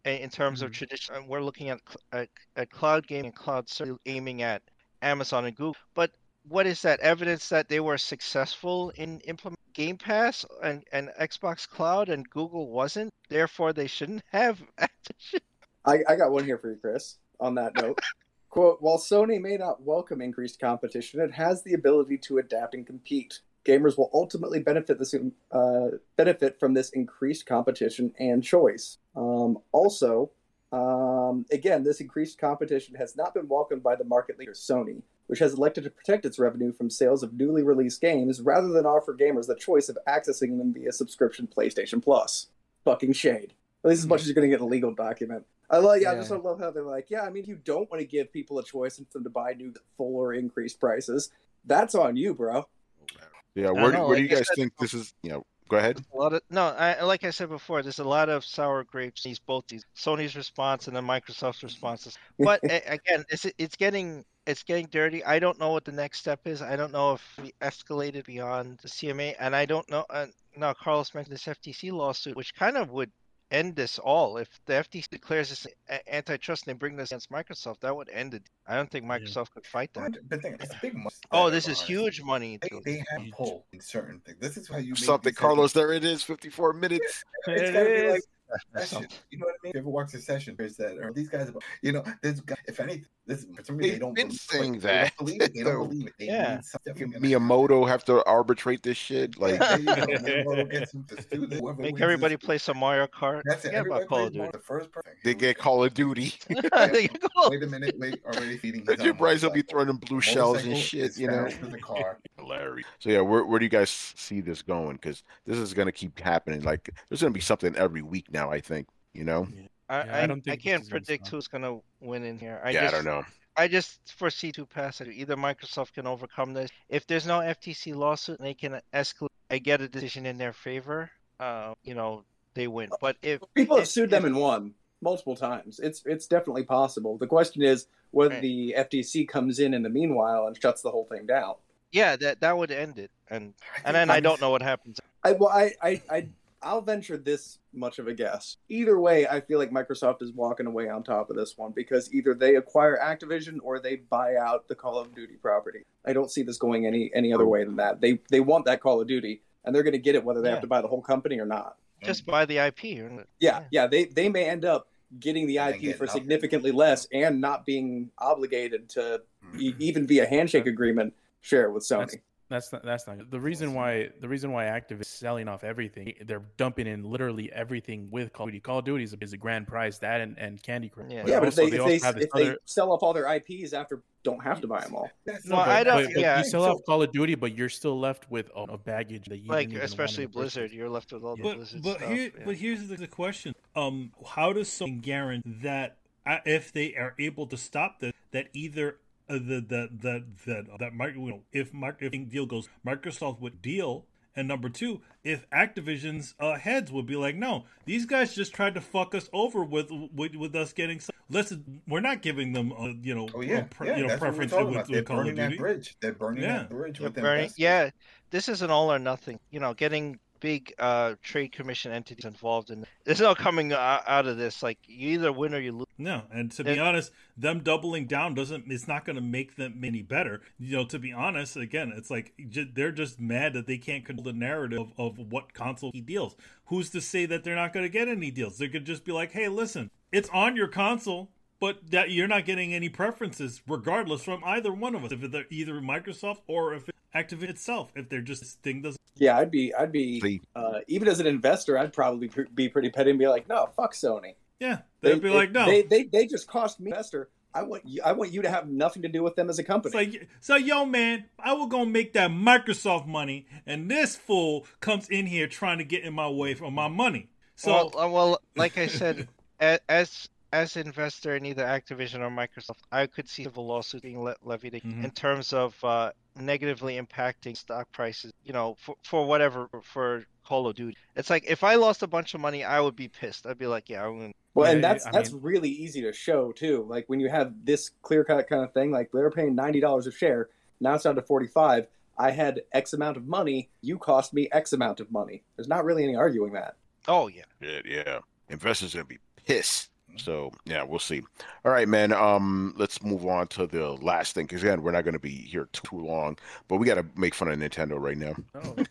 in terms of Mhm. tradition. and We're looking at, cl- at at cloud gaming and cloud service aiming at Amazon and Google. But what is that evidence that they were successful in implementing Game Pass and, and Xbox Cloud and Google wasn't? Therefore, they shouldn't have Activision. I, I got one here for you, Chris, on that note. Quote, while Sony may not welcome increased competition, it has the ability to adapt and compete. Gamers will ultimately benefit this uh, benefit from this increased competition and choice. Um, also, um, again, this increased competition has not been welcomed by the market leader Sony, which has elected to protect its revenue from sales of newly released games rather than offer gamers the choice of accessing them via subscription PlayStation Plus. Fucking shade. At least as much as you're going to get a legal document. I love, yeah, I just Yeah. love how they're like, yeah, I mean, if you don't want to give people a choice and for them to buy new full or increased prices, that's on you, bro. Yeah, I where do, know, where do like you I guys said- think this is? You know, go ahead. A lot of no, I like I said before, there's a lot of sour grapes. These both these Sony's response and then Microsoft's responses. But a- again, it's it's getting it's getting dirty. I don't know what the next step is. I don't know if we escalated beyond the C M A, and I don't know. Uh, now, Carlos mentioned this F T C lawsuit, which kind of would end this all. If the F T C declares this a- antitrust and they bring this against Microsoft, that would end it. I don't think Microsoft could fight that. But think it's big money. Oh, this is honestly. huge money. They, they have Huge. pull in certain things. This is how you make Something, these Carlos. There it is. Fifty-four minutes. It's It gotta be is. like Succession. You know what I mean? If you ever watch Succession, there's that, or these guys, you know, there's, if anything, this for some reason they They've don't been believe, saying like, that. They don't believe it. They don't So, believe it. They yeah. need something. Miyamoto have to arbitrate this shit. Like, There you go. Miyamoto gets them to do this. Whoever Make wins everybody this- play some Mario Kart. That's it. Forget Everybody about Call of plays Duty. the first person. they get Call of Duty. There you go. Wait a minute. Wait, already feeding. his Jim own Bryce will be motorcycle. throwing them blue shells and Motorcycle shit. is You know. fast as a car. Hilarious. So yeah, where where do you guys see this going? Because this is gonna keep happening. Like, there's gonna be something every week now. I think. You know. I, Yeah, I I, don't think I this can't is gonna predict stop. who's gonna win in here. I yeah, just, I don't know. I just foresee two paths. Either Microsoft can overcome this. If there's no F T C lawsuit and they can escalate, I get a decision in their favor. Uh, you know, they win. But if People have if- sued them if- and won multiple times. It's it's definitely possible. The question is whether Right. the F T C comes in in the meanwhile and shuts the whole thing down. yeah, that that would end it. And think and then I don't obviously- know what happens. I well, I, I, I, I'll venture this much of a guess. Either way, I feel like Microsoft is walking away on top of this one because either they acquire Activision or they buy out the Call of Duty property. I don't see this going any any other way than that. They they want that Call of Duty, and they're going to get it whether they Yeah. have to buy the whole company or not. Just buy the I P. or- Yeah, yeah, they they may end up getting the And I then P get for nothing. significantly less and not being obligated to e- even via handshake agreement share it with Sony. That's not. That's not the reason why. The reason why Activision is selling off everything. They're dumping in literally everything with Call of Duty. Call of Duty is a, is a grand prize. That and, and Candy Crush. Yeah. Yeah, but if they, also- if, also they, have this if they other- sell off all their I Ps after, don't have to buy them all. That's No, not- I don't- But, but yeah, you sell so- off Call of Duty, but you're still left with a, a baggage that you like didn't even want especially in the first Blizzard, place. you're left with all the But Blizzard but stuff. here yeah. but here's the, the question: um, how does someone guarantee that uh, if they are able to stop this, that either uh, the the the that that Micro, you know, if Mark if the deal goes, Microsoft would deal, and number two, if Activision's uh, heads would be like, no, these guys just tried to fuck us over with with, with us getting. Some, let's we're not giving them uh, you know Oh yeah, uh, pre- yeah, you know that's what we're preference talking with, about. with They're Call of burning that Duty. bridge. They're burning Yeah. that bridge They're with burning- investors. yeah, this is an all or nothing. You know, getting big uh, trade commission entities involved in. There's no coming uh, out of this. Like you either win or you lose. No, and to be It- honest, them doubling down doesn't. It's not going to make them any better. You know, to be honest, again, it's like ju- they're just mad that they can't control the narrative of, of what console he deals. Who's to say that they're not going to get any deals? They could just be like, "Hey, listen, it's on your console, but that you're not getting any preferences, regardless from either one of us. If it's either Microsoft or if it's Activision itself, if they're just this thing doesn't." Yeah, I'd be, I'd be, See, uh, even as an investor, I'd probably pr- be pretty petty and be like, no, fuck Sony. Yeah, they'd be like, "No." they, they, they just cost me investor. I want you, I want you to have nothing to do with them as a company. It's like, so yo, man, I was gonna make that Microsoft money, and this fool comes in here trying to get in my way for my money. So, well, uh, well, like I said, a- as as an investor in either Activision or Microsoft, I could see civil lawsuits being le- levied Mhm. in terms of uh, negatively impacting stock prices. You know, for for whatever for Call of Duty. It's like if I lost a bunch of money, I would be pissed. I'd be like, yeah, I'm gonna. Well, Yeah, and that's I that's mean- really easy to show too. Like when you have this clear cut kind of thing, like they're paying ninety dollars a share, now it's down to forty five. I had X amount of money, you cost me X amount of money. There's not really any arguing that. Oh yeah. yeah, yeah. Investors are gonna be pissed. So yeah, we'll see. All right, man. Um, let's move on to the last thing because again, we're not going to be here too long, but we got to make fun of Nintendo right now.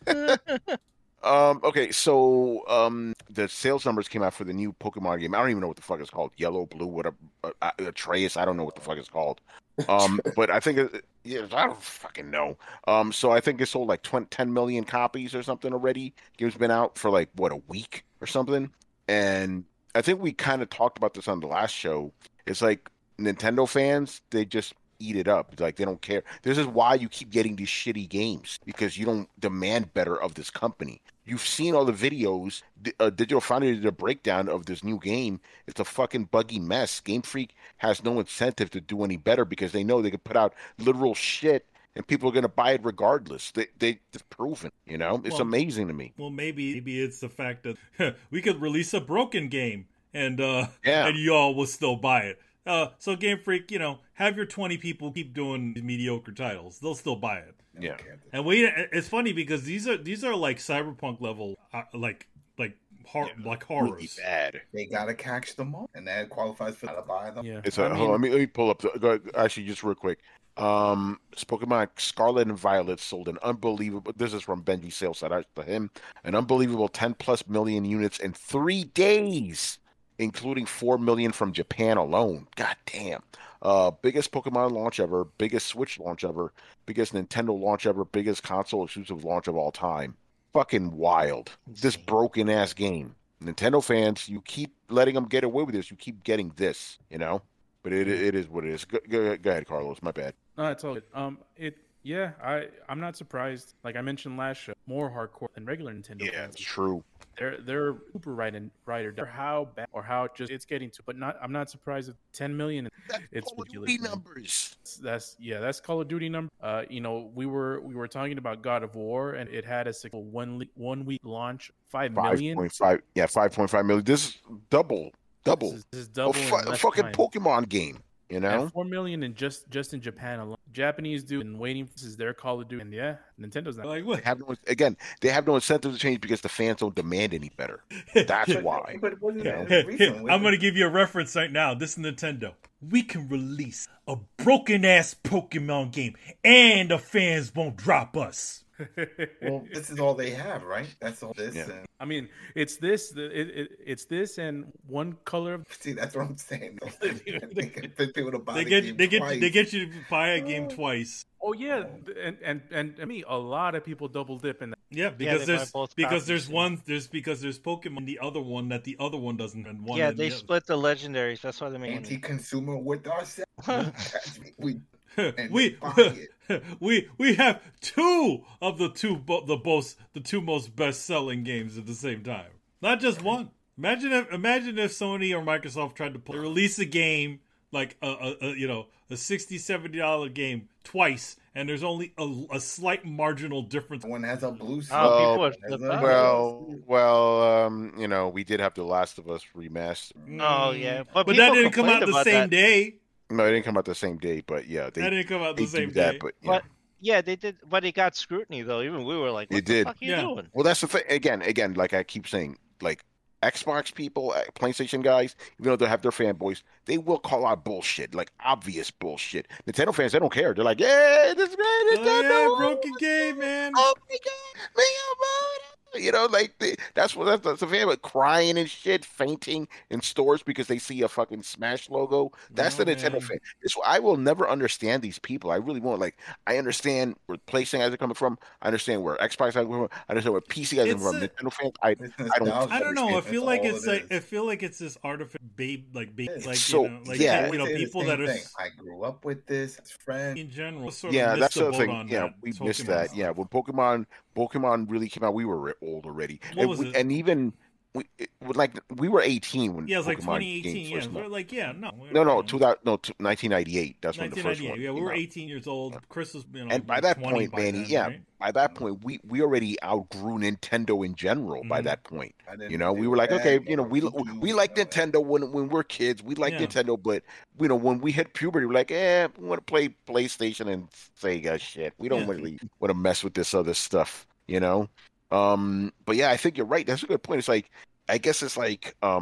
Oh, Um, okay, so um, the sales numbers came out for the new Pokemon game. I don't even know what the fuck it's called. Yellow, blue, whatever. Uh, uh, Atreus. I don't know what the fuck it's called. Um, but I think it, yeah, I don't fucking know. Um, so I think it sold like twenty, ten million copies or something already. Game's been out for like what, a week or something. And I think we kind of talked about this on the last show. It's like Nintendo fans, they just eat it up. Like they don't care. This is why you keep getting these shitty games because you don't demand better of this company. You've seen all the videos. Uh, Digital Foundry did a breakdown of this new game. It's a fucking buggy mess. Game Freak has no incentive to do any better because they know they can put out literal shit and people are going to buy it regardless. They they it's proven. You know, it's Well, amazing to me. Well, maybe maybe it's the fact that we could release a broken game and uh Yeah. and y'all will still buy it. Uh, so Game Freak, you know, have your twenty people keep doing mediocre titles; they'll still buy it. Yeah. And we, it's funny because these are these are like Cyberpunk level, uh, like like hor- Yeah, like Really horrors. bad. They gotta catch them all, and that qualifies for to buy them. yeah. It's a, I hold mean, on, let me let me pull up the go, actually just real quick. Um, Pokemon Scarlet and Violet sold an unbelievable. This is from Benji sales site to him, an unbelievable ten plus million units in three days, including four million from Japan alone. God damn. Uh, biggest Pokemon launch ever, biggest Switch launch ever, biggest Nintendo launch ever, biggest console exclusive launch of all time. Fucking wild. This Insane. broken ass game. Nintendo fans, you keep letting them get away with this. You keep getting this, you know. But it it is what it is. Go, go, go ahead, Carlos. My bad. no, it's all good. Um, it yeah, I I'm not surprised. Like I mentioned last show, more hardcore than regular Nintendo Yeah, fans. it's true. They're they're super right and rider or how bad or how just it's getting to. But not I'm not surprised at ten million. That's It's Call of ridiculous, Duty man. numbers. That's yeah, that's Call of Duty number. Uh, you know, we were we were talking about God of War, and it had a successful one le- one week launch, five Five million. point five. Yeah, five point five million. This is double, double. This is, this is A, double fu- in a less fucking time. Pokemon game. You And know. four million in just just in Japan alone. Japanese dude and waiting. This is their Call of Duty, and yeah, Nintendo's not. Like They what? have no, again, they have no incentive to change because the fans don't demand any better. That's But- why. But wasn't You know? that the reason? I'm gonna give you a reference right now. This is Nintendo. We can release a broken ass Pokemon game, and the fans won't drop us. Well, this is all they have, right? That's all this. Yeah. And, I mean, it's this, the- it, it, it's this, and one color of see, that's what I'm saying. they can fit people to buy They the get game they get twice. they get you to buy a game twice. Oh yeah, and and and I mean, a lot of people double dip in that. Yeah, because they buy there's both because copies, there's yeah. one there's because there's Pokemon the other one that the other one doesn't and one Yeah, and they the split the legendaries. That's why they make it. Anti-consumer with ourselves. That's me. We other. and we they buy it. we we have two of the two bo- the most the two most best selling games at the same time. Not just one. Imagine if imagine if Sony or Microsoft tried to pull, release a game like a, a, a you know a sixty seventy dollar game twice, and there's only a, a slight marginal difference. One has a blue. Oh, sword. people would Has flip a- out. Well, well, um, you know, we did have The Last of Us remastered. Oh yeah, but, But that people didn't come out complained the about same that. day. No, it didn't come out the same day, but yeah, they, That didn't come out they the same do that. day. But yeah. But yeah, they did, but it got scrutiny though. Even we were like, "What It the did. fuck are you Yeah. doing?" Well, that's the thing. Again, again, like I keep saying, like Xbox people, uh, PlayStation guys, even though they have their fanboys, they will call out bullshit, like obvious bullshit. Nintendo fans, they don't care. They're like, yeah, this is great, Oh, Nintendo. yeah, broken game, man. Oh my god, Miyamoto. You know, like they, that's what that's, that's the fan, but crying and shit, fainting in stores because they see a fucking Smash logo. That's No, the Nintendo man. fan. This I will never understand these people. I really won't. Like, I understand where PlayStation guys are coming from. I understand where Xbox guys are coming from. I understand where P C guys are It's coming from. a- Nintendo fans, I It's I don't- nostalgia. I don't know. I That's feel like all it's it like is. I feel like it's this artificial babe, like babe, like So, you know, like yeah. you know, It's the people same that are thing. I grew up with this. It's friends. in general. Sort yeah, of that's missed the the other boat thing. on Yeah, that we Pokemon missed that. stuff. Yeah, when Pokemon Pokemon really came out, we were old already, What and, was we, it? and even we it, was like we were eighteen when Yeah, it was like Pokemon twenty eighteen. games Yeah, first came we're out. like, yeah, no, we're- No, no, you know, two thousand, no, t- nineteen ninety-eight. That's when the first nineteen ninety-eight. one. Yeah, we came were out. eighteen years old. Chris was, you know, And by like that twenty point, by Manny, then, yeah, right? by that point, we we already outgrew Nintendo in general. By Mhm. that point, I didn't you know, do we were like, that, okay, but you know, we Suzuki, we like you know, Nintendo when when we're kids. We like Yeah. Nintendo, but you know, when we hit puberty, we're like, eh, we want to play PlayStation and Sega shit. We don't Yeah. really want to mess with this other stuff, you know. Um, but yeah, I think you're right. That's a good point. It's like, I guess it's like, um,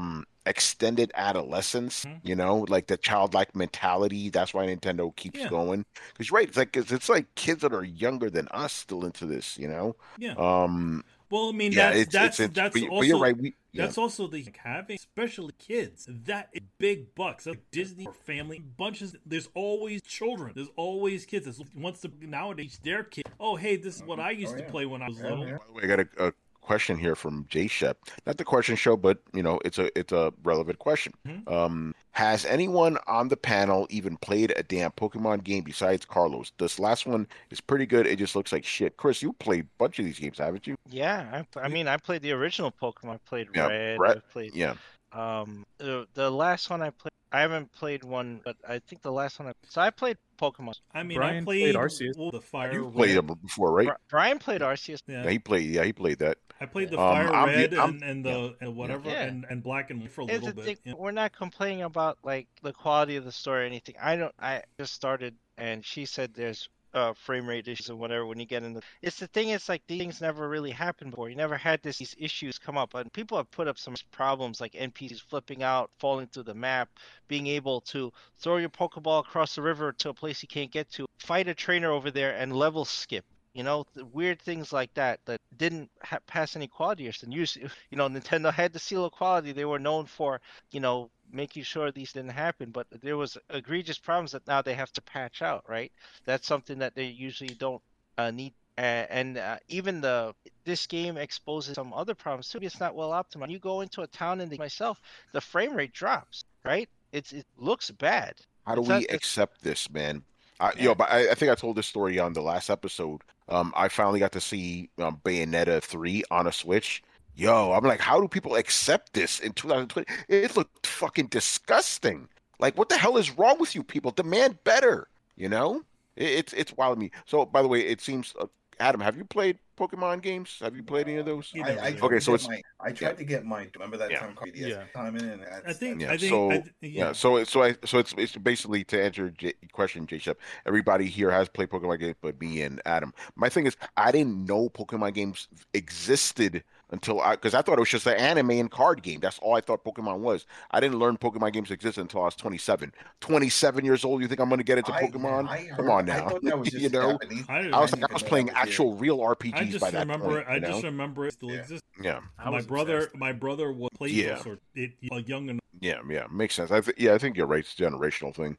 extended adolescence, Mhm. you know, like the childlike mentality. That's why Nintendo keeps Yeah. going. Because right, it's like it's, it's like kids that are younger than us still into this, you know. Yeah. Um, Well, I mean, yeah, that's it's that's it's, it's that's but, also but you're right. We yeah. that's also the like, having, especially kids. That is big bucks. Like Disney or family bunches. There's always children. There's always kids. There's, once the nowadays their kids. Oh, hey, this is what I used Oh, to yeah. play when I was Yeah, little. yeah. By the way, I got a, a question here from Jay Shep. Not the question show, but you know, it's a it's a relevant question. Mhm. Um, has anyone on the panel even played a damn Pokemon game besides Carlos? This last one is pretty good. It just looks like shit. Chris, you played a bunch of these games, haven't you? Yeah, I, I mean, I played the original Pokemon. I played Yeah, Red. Brett. I played Yeah. um the, the last one I played. I haven't played one, but I think the last one I so I played Pokemon. I mean, Brian I played played, Arceus. well, the Fire You Red. played them before, right? Bri- Brian played Arceus. Yeah. Yeah, he played. Yeah, he played that. I played the Um, Fire I'm the- Red I'm- and, and the and whatever Yeah. and, and Black and White for a Here's little the bit. thing, Yeah. we're not complaining about like the quality of the story or anything. I don't. I just started, and she said there's uh frame rate issues and whatever when you get into. It's the thing. It's like these things never really happened before. You never had this these issues come up, and people have put up some problems like N P Cs flipping out, falling through the map, being able to throw your Pokeball across the river to a place you can't get to, fight a trainer over there, and level skip. You know, the weird things like that that didn't ha- pass any quality tests. And usually, you know, Nintendo had the seal of quality. They were known for, you know, making sure these didn't happen. But there was egregious problems that now they have to patch out, right? That's something that they usually don't uh, need. Uh, and uh, even the this game exposes some other problems too. It's not well optimized. You go into a town and myself, the frame rate drops, right? It's it looks bad. How do It's we not- it's- accept this, man? I, Yeah. Yo, but I, I think I told this story on the last episode. Um, I finally got to see um, Bayonetta three on a Switch. Yo, I'm like, how do people accept this in two thousand twenty? It looked fucking disgusting. Like, what the hell is wrong with you people? Demand better, you know? It, it's it's wild to me. So, by the way, it seems, uh, Adam, have you played Pokemon games? Have you played any of those? He I, never I did. tried Okay, to so get it's- my, I tried yeah. to get my. Remember that Yeah. time called Yeah. time in, and that's, I think Yeah, I think so- I, Yeah, yeah. so so I so it's it's basically to answer your J- question, J Shep. Everybody here has played Pokemon games, but me and Adam. My thing is, I didn't know Pokemon games existed until I because I thought it was just an anime and card game. That's all I thought Pokemon was. I didn't learn Pokemon games existed until I was twenty-seven. twenty-seven years old. You think I'm going to get into I- Pokemon? I heard, Come on I now. thought that was just You know, Japanese. I, I was didn't I even was know playing that was here. actual real R P Gs I just by that remember point. I you just know? remember it still Yeah. exists. Yeah, I My was brother obsessed. my brother was played Yeah. those sort it uh, young enough. yeah, yeah. Makes sense. I th- yeah, I think you're right. It's a generational thing.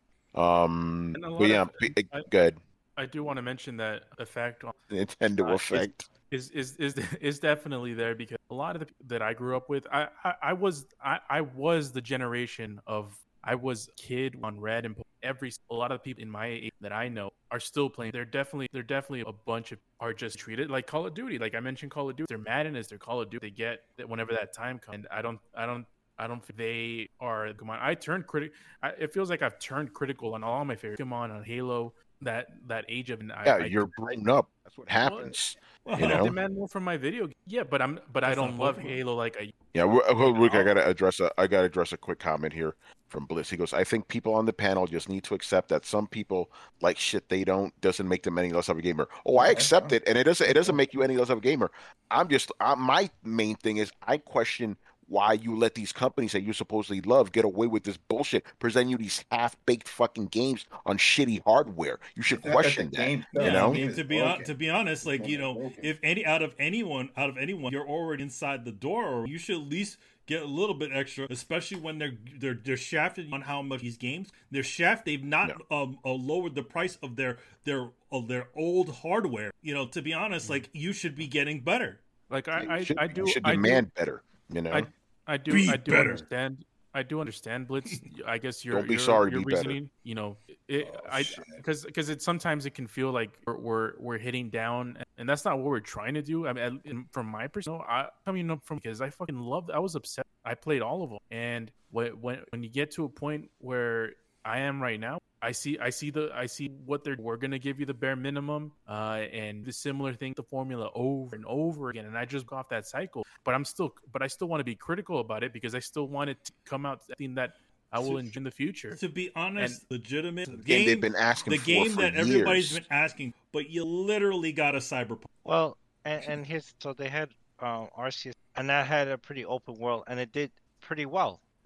Um, And a lot but yeah, of- p- I- good I do want to mention that effect on Nintendo Uh, is- effect. is is is is definitely there because a lot of the people that I grew up with, I I, I was I, I was the generation of I was a kid on Red and every a lot of the people in my age that I know are still playing. They're definitely they're definitely a bunch of are just treated like Call of Duty. Like I mentioned, Call of Duty. They're Madden is their Call of Duty. They get that whenever that time comes. And I don't I don't. I don't think they are. Come on, I turned critic. I, it feels like I've turned critical on all my favorite. Come on, on Halo, that that age of. And I, Yeah, I, you're grown up. That's what happens. Well, You I know? demand more from my video game. Yeah, but I'm but I That's don't not love Pokemon. Halo like I. Yeah, Ru- uh, Luke, I gotta address a I gotta address a quick comment here from Bliss. He goes, I think people on the panel just need to accept that some people like shit they don't doesn't make them any less of a gamer. Oh, I Yeah, accept yeah. it, and it doesn't it doesn't make you any less of a gamer. I'm just I, my main thing is I question why you let these companies that you supposedly love get away with this bullshit, presenting you these half-baked fucking games on shitty hardware. You should It's not question the that. game- Yeah, you the know? I game mean, is to be on, broken. to be honest, like Game you is know, broken. if any out of anyone, out of anyone, you're already inside the door, you should at least get a little bit extra, especially when they're they're they're shafted on how much these games. They're shaft. They've not um uh, lowered the price of their their of their old hardware. You know, to be honest, like you should be getting better. Like I You I, should, I you do should I do, demand better. You know, I, I do Be I do better. understand. I do understand Blitz. I guess your Don't be your, sorry, your be better. reasoning. You know, it, Oh, I shit. because because it sometimes it can feel like we're, we're we're hitting down, and that's not what we're trying to do. I mean, at- in- from my perspective, I coming up from because I fucking loved. I was upset. I played all of them, and when when when you get to a point where I am right now, I see I see the I see what they're we're gonna give you the bare minimum, uh, and the similar thing, the formula over and over again, and I just got off that cycle. But I'm still, but I still want to be critical about it because I still want it to come out something that I will So- enjoy in the future. To be honest, legitimate the game game, they've been asking the for game for that everybody's years. been asking, but you literally got a Cyberpunk. Well, and, and here's so they had um, Arceus, and that had a pretty open world, and it did pretty well,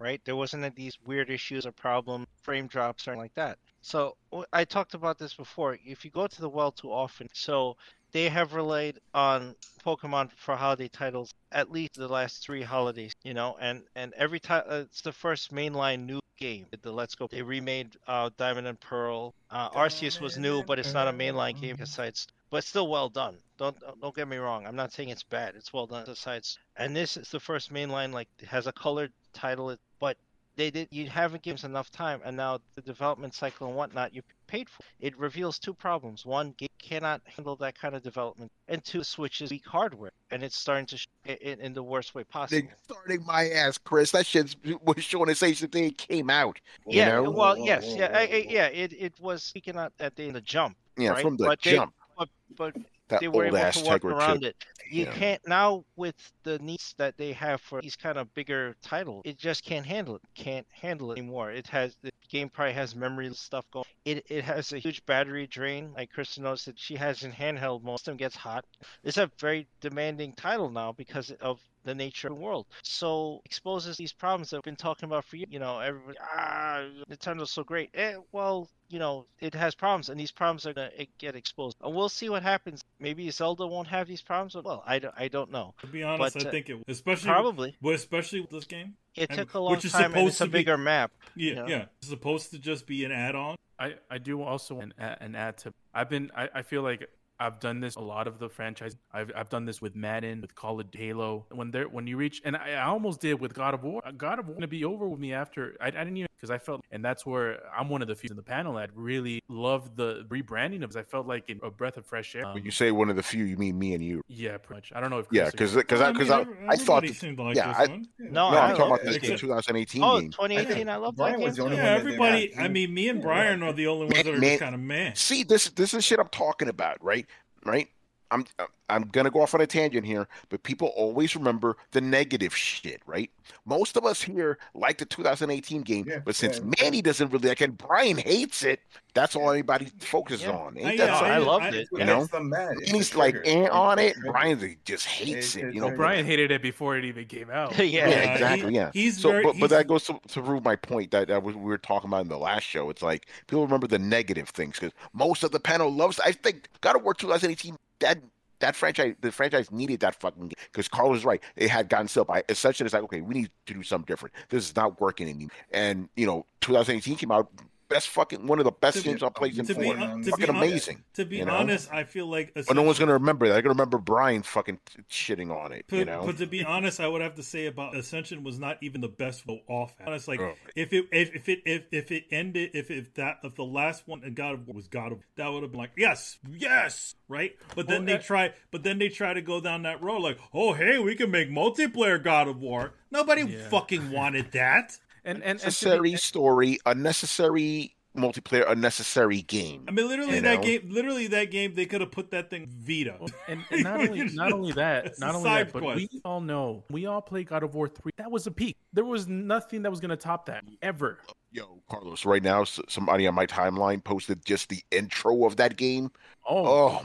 right? There wasn't any these weird issues or problem, frame drops or anything like that. So w- I talked about this before. If you go to the well too often, so they have relied on Pokemon for holiday titles at least the last three holidays, you know, and and every time uh, it's the first mainline new game, the Let's Go. They remade uh, Diamond and Pearl. Uh, Arceus was new, but it's not a mainline game besides, but still well done. Don't don't get me wrong. I'm not saying it's bad. It's well done besides. And this is the first mainline like it has a colored title, but they did you haven't given us enough time, and now the development cycle and whatnot you paid for. It reveals two problems: one, game cannot handle that kind of development, and two, Switch is weak hardware, and it's starting to sh- in, in the worst way possible. They're starting my ass, Chris. That shit was showing its age the day it came out. You Yeah, know? well, yes, yeah, I, I, yeah. It it was speaking out at the, the jump, Yeah, right? from the but jump. They, but but That they were old able ass to work Tegra around chip. it. You Yeah. can't now with the needs that they have for these kind of bigger titles. It just can't handle it. Can't handle it anymore. It has the game probably has memory stuff going. It it has a huge battery drain. Like Kristen knows that she has in handheld. Most of them gets hot. It's a very demanding title now because of the nature of the world. So exposes these problems that we've been talking about for years. You know, everybody, ah, Nintendo's so great. Eh, well, you know, it has problems, and these problems are gonna get exposed. And we'll see what happens. Maybe Zelda won't have these problems. Well, I don't, I don't know. To be honest, But, I uh, think it especially Probably. well, especially with this game. It And- took a long which is time, and supposed it's a to be- bigger map. Yeah, you know? yeah. It's supposed to just be an add-on. I, I do also an, an add to I've been I, I feel like I've done this a lot of the franchise. I've I've done this with Madden, with Call of Halo. When there when you reach and I, I almost did with God of War. God of War gonna be over with me after I, I didn't even because I felt and that's where I'm one of the few in the panel that really loved the rebranding of it. I felt like a breath of fresh air. Um, When you say one of the few, you mean me and you. yeah, pretty much. I don't know if Yeah, Chris because because Well, I because mean, I, every- I thought everybody that, seemed to like yeah, this I- one. No, no, I I'm talking love about this the game. twenty eighteen Oh, game. twenty eighteen, I love Brian that was the game. only too. Yeah, one that did everybody. that. I mean, me and Yeah, Brian right. are the only ones that are Man- just kind of meh. See, this this is shit I'm talking about, right? Right? I'm I'm gonna go off on a tangent here, but people always remember the negative shit, right? Most of us here like the two thousand eighteen game, Yeah, but since yeah. Manny doesn't really like it, and Brian hates it, that's all anybody focuses Yeah. on. I- Ain't yeah, that No, something? I I- loved I- it. What You Yeah. know? makes them mad? It's He's the like trigger. eh, It's on the it. trigger. Brian just hates It's- it. it's You know, trigger. Brian hated it before it even came out. Yeah. Yeah, Yeah, exactly. he- yeah. he's so, very- but, but he's- that goes to, to prove my point that, that we were talking about in the last show. It's like people remember the negative things because most of the panel loves. I think God of War twenty eighteen. That that franchise, the franchise needed that fucking game because Carl was right. It had gotten still by essentially it's like okay, we need to do something different. This is not working anymore. And you know, twenty eighteen came out. Best fucking one of the best To be- games on PlayStation To be, four. hon- to Fucking be hon- amazing. To be you know? honest, I feel like But no one's gonna remember that. They're gonna remember Brian fucking shitting on it. But, you know. but to be honest, I would have to say about Ascension was not even the best go off. Honest, like Oh. if it if, if it if, if it ended if if that if the last one in God of War was God of War, that would have been like yes yes right. But then Well, they uh, try but then they try to go down that road like oh hey we can make multiplayer God of War. Nobody Yeah. fucking wanted that. And and, and to be- Necessary story, unnecessary multiplayer, unnecessary game. I mean, literally You that know? game. Literally that game. They could have put that thing Vita. and, and not only not only that, It's not a only side that, but quest. we all know we all played God of War three. That was a peak. There was nothing that was gonna top that ever. Yo, Carlos, right now, s- somebody on my timeline posted just the intro of that game. Oh, Oh,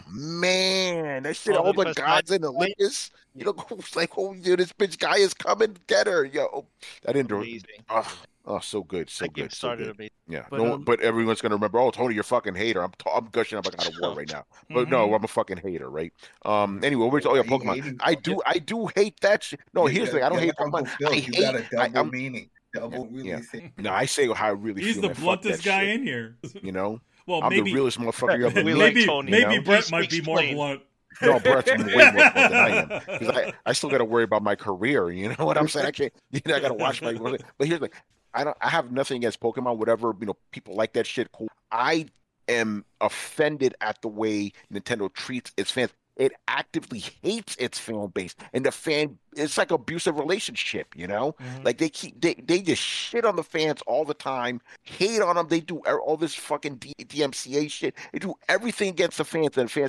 man, that shit, Oh, all the because gods I- in Olympus. You know, it's like, oh, dude, this bitch guy is coming, get her, yo. That intro, Amazing. oh, oh, so good, so That game good, so started good. amazing. Yeah, But, no, one- um, but everyone's gonna remember. Oh, Tony, you're a fucking hater. I'm t- I'm gushing about God of War right now, but no, Mhm. I'm a fucking hater, right? Um, anyway, we're oh yeah, He Pokemon. hated I it. do, I do hate that shit. No, Yeah, here's the thing. yeah, I don't yeah, hate like Uncle Pokemon. Phil, I you hate. got a I, double I'm, meaning. Double really yeah. say- no, I say how I really He's feel. the man. Fuck bluntest that guy shit, in here. You know, Well, I'm maybe the realest motherfucker you ever We met. like maybe Tony, maybe you know? Brett He might be speaks more plain. blunt. No, Brett's way more blunt than I am because I, I still got to worry about my career. You know what I'm saying? I can't. You know, I got to watch my. But here's the. I don't. I have nothing against Pokemon. Whatever you know, people like that shit. Cool. I am offended at the way Nintendo treats its fans. It actively hates its fan base, and the fan. It's like abusive relationship. You know, Mhm. like they keep they they just shit on the fans all the time, hate on them. They do all this fucking D- DMCA shit. They do everything against the fans, and the fans just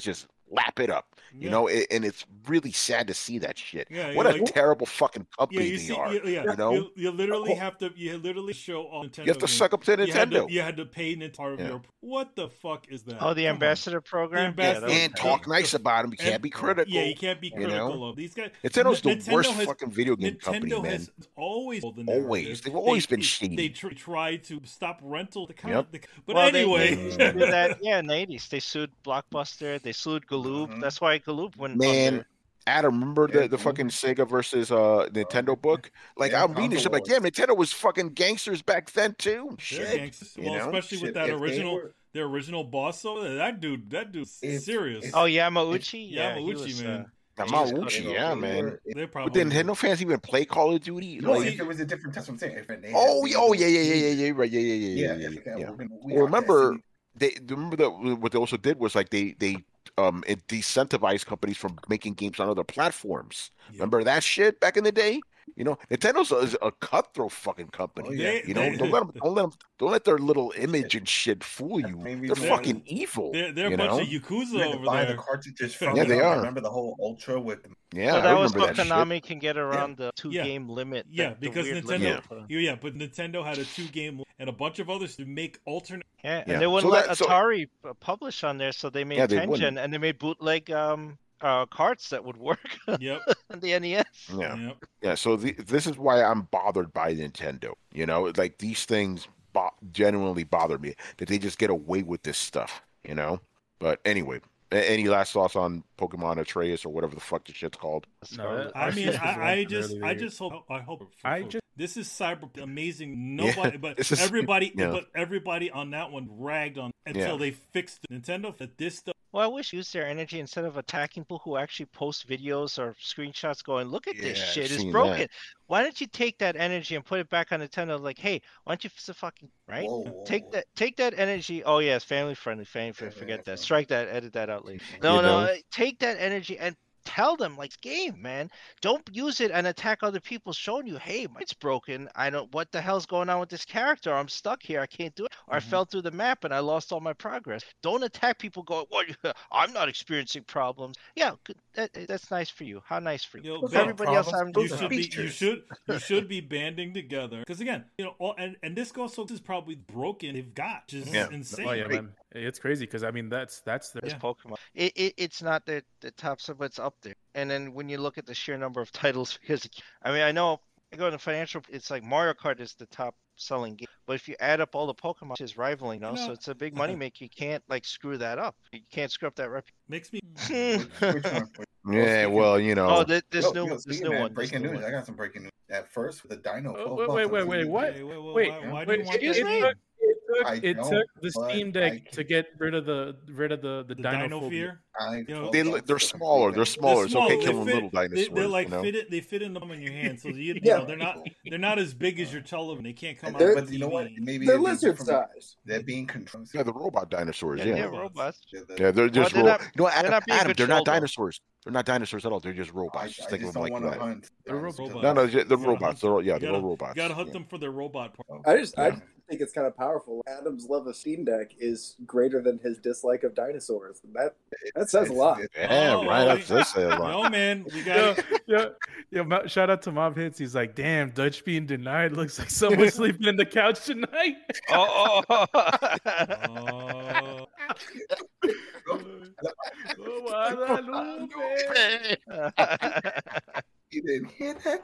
lap it up. You Yeah. know, it, and it's really sad to see that shit. Yeah, what yeah, a like- terrible fucking Yeah, company you they see, are. you, yeah, you know, you, you literally have to, you literally show all Nintendo. you have to games. suck up to You had to, Nintendo you had to pay Nintendo part of Yeah. your. What the fuck is that? Oh, the Come on. ambassador program. The Yeah, ambassador- that was and bad. talk nice about them. You can't And- be critical. Yeah, you can't be you critical know? of these guys. Nintendo's the Nintendo worst has- fucking video game Nintendo company, man. has always pulled the Always. narrative. They've always They- been shady. They tr- tried to stop rental. The kind Yep. of, the, but well, they- anyway, they, used to do that. Yeah, in the eighties, they sued Blockbuster. They sued Galoob. Mhm. That's why Galoob went Man, under. Adam, remember Yeah, the, the Galoob. fucking Sega versus uh Nintendo book? Like Yeah, I'm reading this, I'm like, Console damn, Nintendo was fucking gangsters back then too. they're Shit. gangsters. you Well, know? especially with Shit, that if they original, were- their original boss. So that dude, that dude's If- serious. if- Oh, Yamauchi. Yeah, he Yamauchi, was, man. Uh, Now, he was Yamauchi, cutting yeah, over. man. If- They're But probably did Nintendo fans even play Call of Duty? No, Like, if it was a different. That's what I'm saying. If they had oh, the- yeah, oh, yeah, yeah, yeah, yeah, yeah, right, yeah, yeah, yeah, Yeah, yeah, if yeah. that yeah. were gonna- we Well, are remember, testing- they remember that what they also did was like they they um it decentivized companies from making games on other platforms. Yeah. Remember that shit back in the day? You know, Nintendo's a, a cutthroat fucking company. Oh, yeah. You know, They- don't let them, don't let them, don't let their little image and shit fool That's you. the main They're reason fucking why- evil. They're, they're a you bunch know? of yakuza You had to over buy there. the cartridges from Yeah, they them. are. Remember the whole Ultra with the Yeah, so I that was remember what that shit. Konami can get around the two Yeah. game limit. Yeah, the- the because weird Nintendo, limit Yeah. they put on. yeah, yeah, but Nintendo had a two game and a bunch of others to make alternate. Yeah, Yeah. and they wouldn't So let that- so- Atari uh, publish on there, so they made Yeah, they Tengen, wouldn't. and they made bootleg um uh carts that would work Yep. on the N E S. Yeah. Yep. Yeah, so the, this is why I'm bothered by Nintendo. You know, like these things bo- genuinely bother me that they just get away with this stuff. You know, but anyway, a- any last thoughts on Pokemon Atreus or whatever the fuck the shit's called? No, I mean, Arceus was I, I really just, I weird. just hope, I hope. I for- just- this is cyber amazing. Yeah, Nobody, but this is- everybody, yeah. but everybody on that one ragged on until Yeah. they fixed it. Nintendo that this stuff. Well, I wish use their energy instead of attacking people who actually post videos or screenshots going, look at this Yeah, I've shit, it's seen broken. that. Why don't you take that energy and put it back on Nintendo? Like, hey, why don't you fix the fucking right? Whoa, whoa, Take whoa. that, take that energy. Oh yes, family friendly, family friendly. Yeah, Forget family that. Strike that. Edit that out later. You No, no. know? uh, Take that energy and tell them like game, man. Don't use it and attack other people, showing you, hey, it's broken. I don't. What the hell's going on with this character? I'm stuck here. I can't do it. Or I Mhm. fell through the map and I lost all my progress. Don't attack people. Going, what? I'm not experiencing problems. Yeah, good. That, that's nice for you. How nice for you. You know, Those Ben, aren't Everybody else problems, having you those should are be, you features. should, you should be banding together. Because again, you know, all, and and this also this is probably broken. They've got just Yeah. insane. Oh yeah, man, it's crazy because I mean that's that's the This Yeah. Pokemon. It, it it's not the the top stuff, but it's up there. And then when you look at the sheer number of titles, because I mean I know I go in the financial, it's like Mario Kart is the top selling game, but if you add up all the Pokemon, it's rivaling, you know, You know- so it's a big money maker. You can't like screw that up. You can't screw up that rep. Makes me. Which one? Yeah, well, you know, Oh, this, this Yo, new yo, one, this speaking new of that, one. this breaking new news. one. I got some breaking news. At first, with the Dino. Oh, twelve wait, bucks wait, on wait, wait, T V. what? Wait, wait, Wait, why, why do Wait, you want it, that? it name? took, it took, I it don't, took the but Steam I Deck can- to get rid of the rid of the the The Dino Dino Fear. I You know, they twelve they're bucks for smaller. They're complete smaller. It's okay They killing fit- little dinosaurs. They, are like you know? fit it. They fit in the palm of your hand, so you, you Yeah. know they're not they're not as big as your television. They can't come And out. They're- on But you know what? T V. Maybe They're it is lizard different. size. They're being controlled. Yeah, the robot dinosaurs. Yeah, Yeah, they're yeah, robots. they're just they're ro- not- you know, what, they're Adam, not being Adam they're not controlled, though. dinosaurs. They're not dinosaurs at all. They're just I, robots. I Just think of just them don't like want to that. hunt. They're dinosaurs. robots. No, no, they're You gotta robots. hunt- They're all, yeah, you they're gotta, all robots. You gotta hunt yeah. them for their robot part. I just I Yeah. think it's kind of powerful. Adam's love of Steam Deck is greater than his dislike of dinosaurs. That that says a It's- lot. it's- Yeah, Oh, right. oh, That's, that's a lot. Yo, man, we Yeah, got. yeah, yeah. Ma- Shout out to Mob Hits. He's like, damn, Dutch being denied. Looks like someone's sleeping in the couch tonight. Oh, oh. Oh, Oh, Guadalupe. You didn't hear that?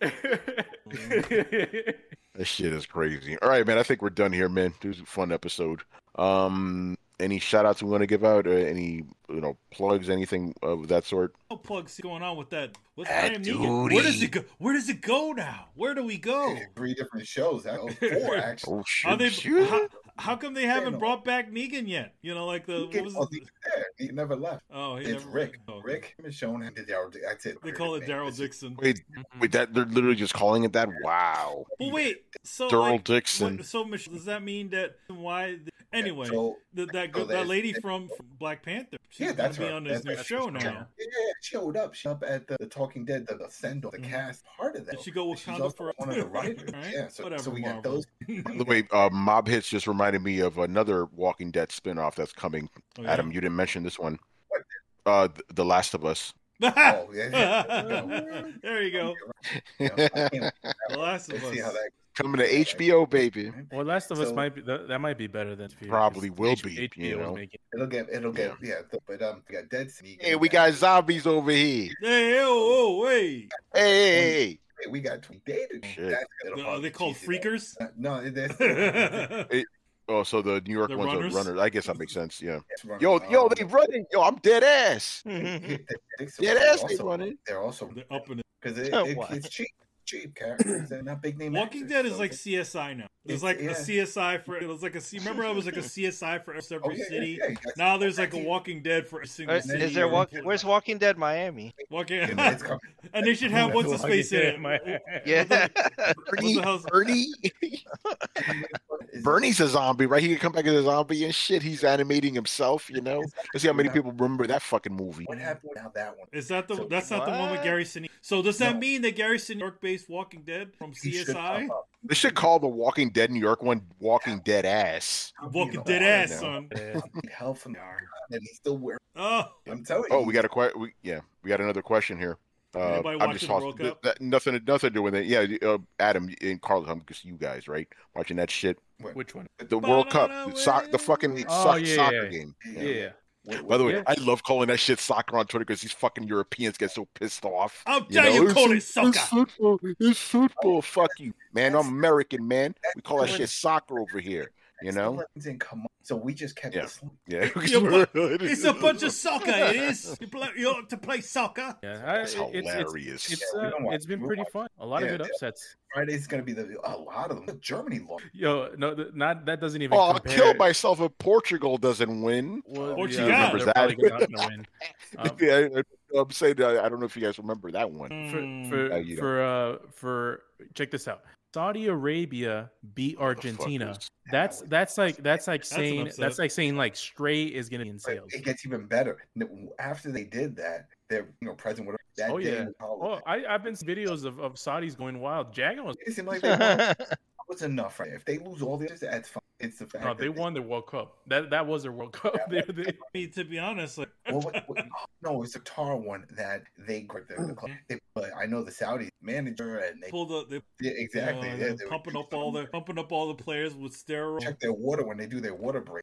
This shit is crazy. All right, man. I think we're done here, man. This was a fun episode. Um, any shout outs we want to give out? Or any you know plugs? Anything of that sort? no plugs going on with that. What's That I am Negan? Where does duty. it go? Where does it go now? Where do we go? Three different shows. That was four actually. Oh shit! Are they? shit. How, how come they haven't no. brought back Negan yet? You know, like the He what was was it? there. He never left. Oh, he It's never. Rick. oh, Rick is shown him to Daryl. I said They call it man, Daryl this is- Dixon. Wait, wait. That they're literally just calling it that. Wow. Well, wait. So, Daryl like, Dixon. what- so, Mich- does that mean that why? Anyway, So, the, that so girl, that there's- lady from, from Black Panther. She's yeah, that's gonna be her. on this That's- new that's show her. now. Yeah, yeah, she showed up. She up at the, the Talking Dead, the, the send-off, the Mhm. cast part of that. Did she go She's Wakanda also for one of the writers. Right? Yeah, so, Whatever, so we got Marvel. those. By the way, uh, Mob Hits just reminded me of another Walking Dead spinoff that's coming. Oh, yeah? Adam, you didn't mention this one. Uh, th- The Last of Us. Oh, yeah, yeah. There you go. Yeah, I can't wait The Last of to see how Us. that Coming to H B O, baby. Well, Last of Us So- might be that, that might be better than Fear, Probably 'cause will H- be, H B O you was know. making. it'll get it'll get yeah, th- but um we got Dead Sea. Hey, we got zombies over here. Hey, oh, oh, wait. Hey, hey, hey. Hey, we got twenty dated. Shit. That's gonna Are probably they called cheesy, though. freakers? Uh, No, they're Oh, so the New York The ones runners? are runners. I guess that makes sense. Yeah. it's running. Yo, yo, Um, they running. Yo, I'm dead ass. Dead Dead ass, they running. They're also They're up in it. because it, Oh, it, what? it's cheap, cheap characters. They're not big name. Walking actors, Dead is so like they- C S I now. There's It's- like yeah. a C S I for it was like a C. Remember, I was like a C S I for every Oh, yeah, yeah, city. yeah, you got- Now there's like a that's- Walking Dead for a single Uh, city. is there or- walk? Where's Walking Dead Miami? Walking? Yeah, it's coming. And they should have what's his face in it. My- Yeah. Bernie, the hell's- Bernie, Is it- Bernie's a zombie, right? He can come back as a zombie and shit. He's animating himself, you know. Let's see how many people remember that fucking movie. What happened now? That one. Is that the? So- That's not the one with What? Gary Sinise. So does that No. mean that Gary Sinise, New York-based Walking Dead from He C S I, should pop up. They should call the Walking Dead New York one Walking Dead Ass. Walking You know, Dead I ass, know. son? Yeah. need help from and he's still wearing. Oh, I'm telling you. Oh, we got a que- we, yeah, we got another question here. Uh, Anybody I'm watching just the World tossing- Cup? that, nothing, nothing to do with it. Yeah, uh, Adam and Carlos, I'm just you guys, right? Watching that shit. Which one? The World Cup, the, soc- the fucking Oh, soc- yeah, soccer yeah. game. Yeah. What- By the way, Yeah. I love calling that shit soccer on Twitter because these fucking Europeans get so pissed off. how You dare know, you it's- call it It's soccer? football. It's football. Fuck you, man. I'm American, man. We call that That's shit soccer over here. You that's know? the ones in come on. So we just kept Yeah. this. Yeah. Yeah, but It's a bunch of soccer. It is. You, play, you ought to play soccer. Yeah, I, It's it's, it's, hilarious. it's, Yeah, we uh, don't watch- it's been we pretty watch- fun. A lot of Yeah, good yeah. upsets. Friday's gonna be the a lot of them. Germany lost. Yo, no, th- not that doesn't even. Oh, I'll compare. kill myself if Portugal doesn't win. Well, Portugal. yeah, Remembers they're that. probably not gonna win. Um, Yeah, I- I'm saying that I don't know if you guys remember that one. for Mm. for Uh, you for uh for check this out. Saudi Arabia beat Argentina. Motherfuckers. That's that's like that's like That's an saying upset. that's like saying like Stray is gonna be in But sales. it gets even better. No, after they did that, their you know president whatever that Oh, day yeah. was all- Oh, I I've been seeing videos of, of Saudis going wild. Jagan was it seemed like they won. was enough. Right? If they lose all this, that's fine. It's the fact no, that they won their World Cup. That that was their World Cup. They, they, I mean, to be honest, like, Well, what, what, no, it's the Qatar one that they, the, the, club- they but I know the Saudi manager and they pull the, they, yeah, exactly uh, yeah, they're they pumping up all the pumping up all the players with steroids. check their water when they do their water break.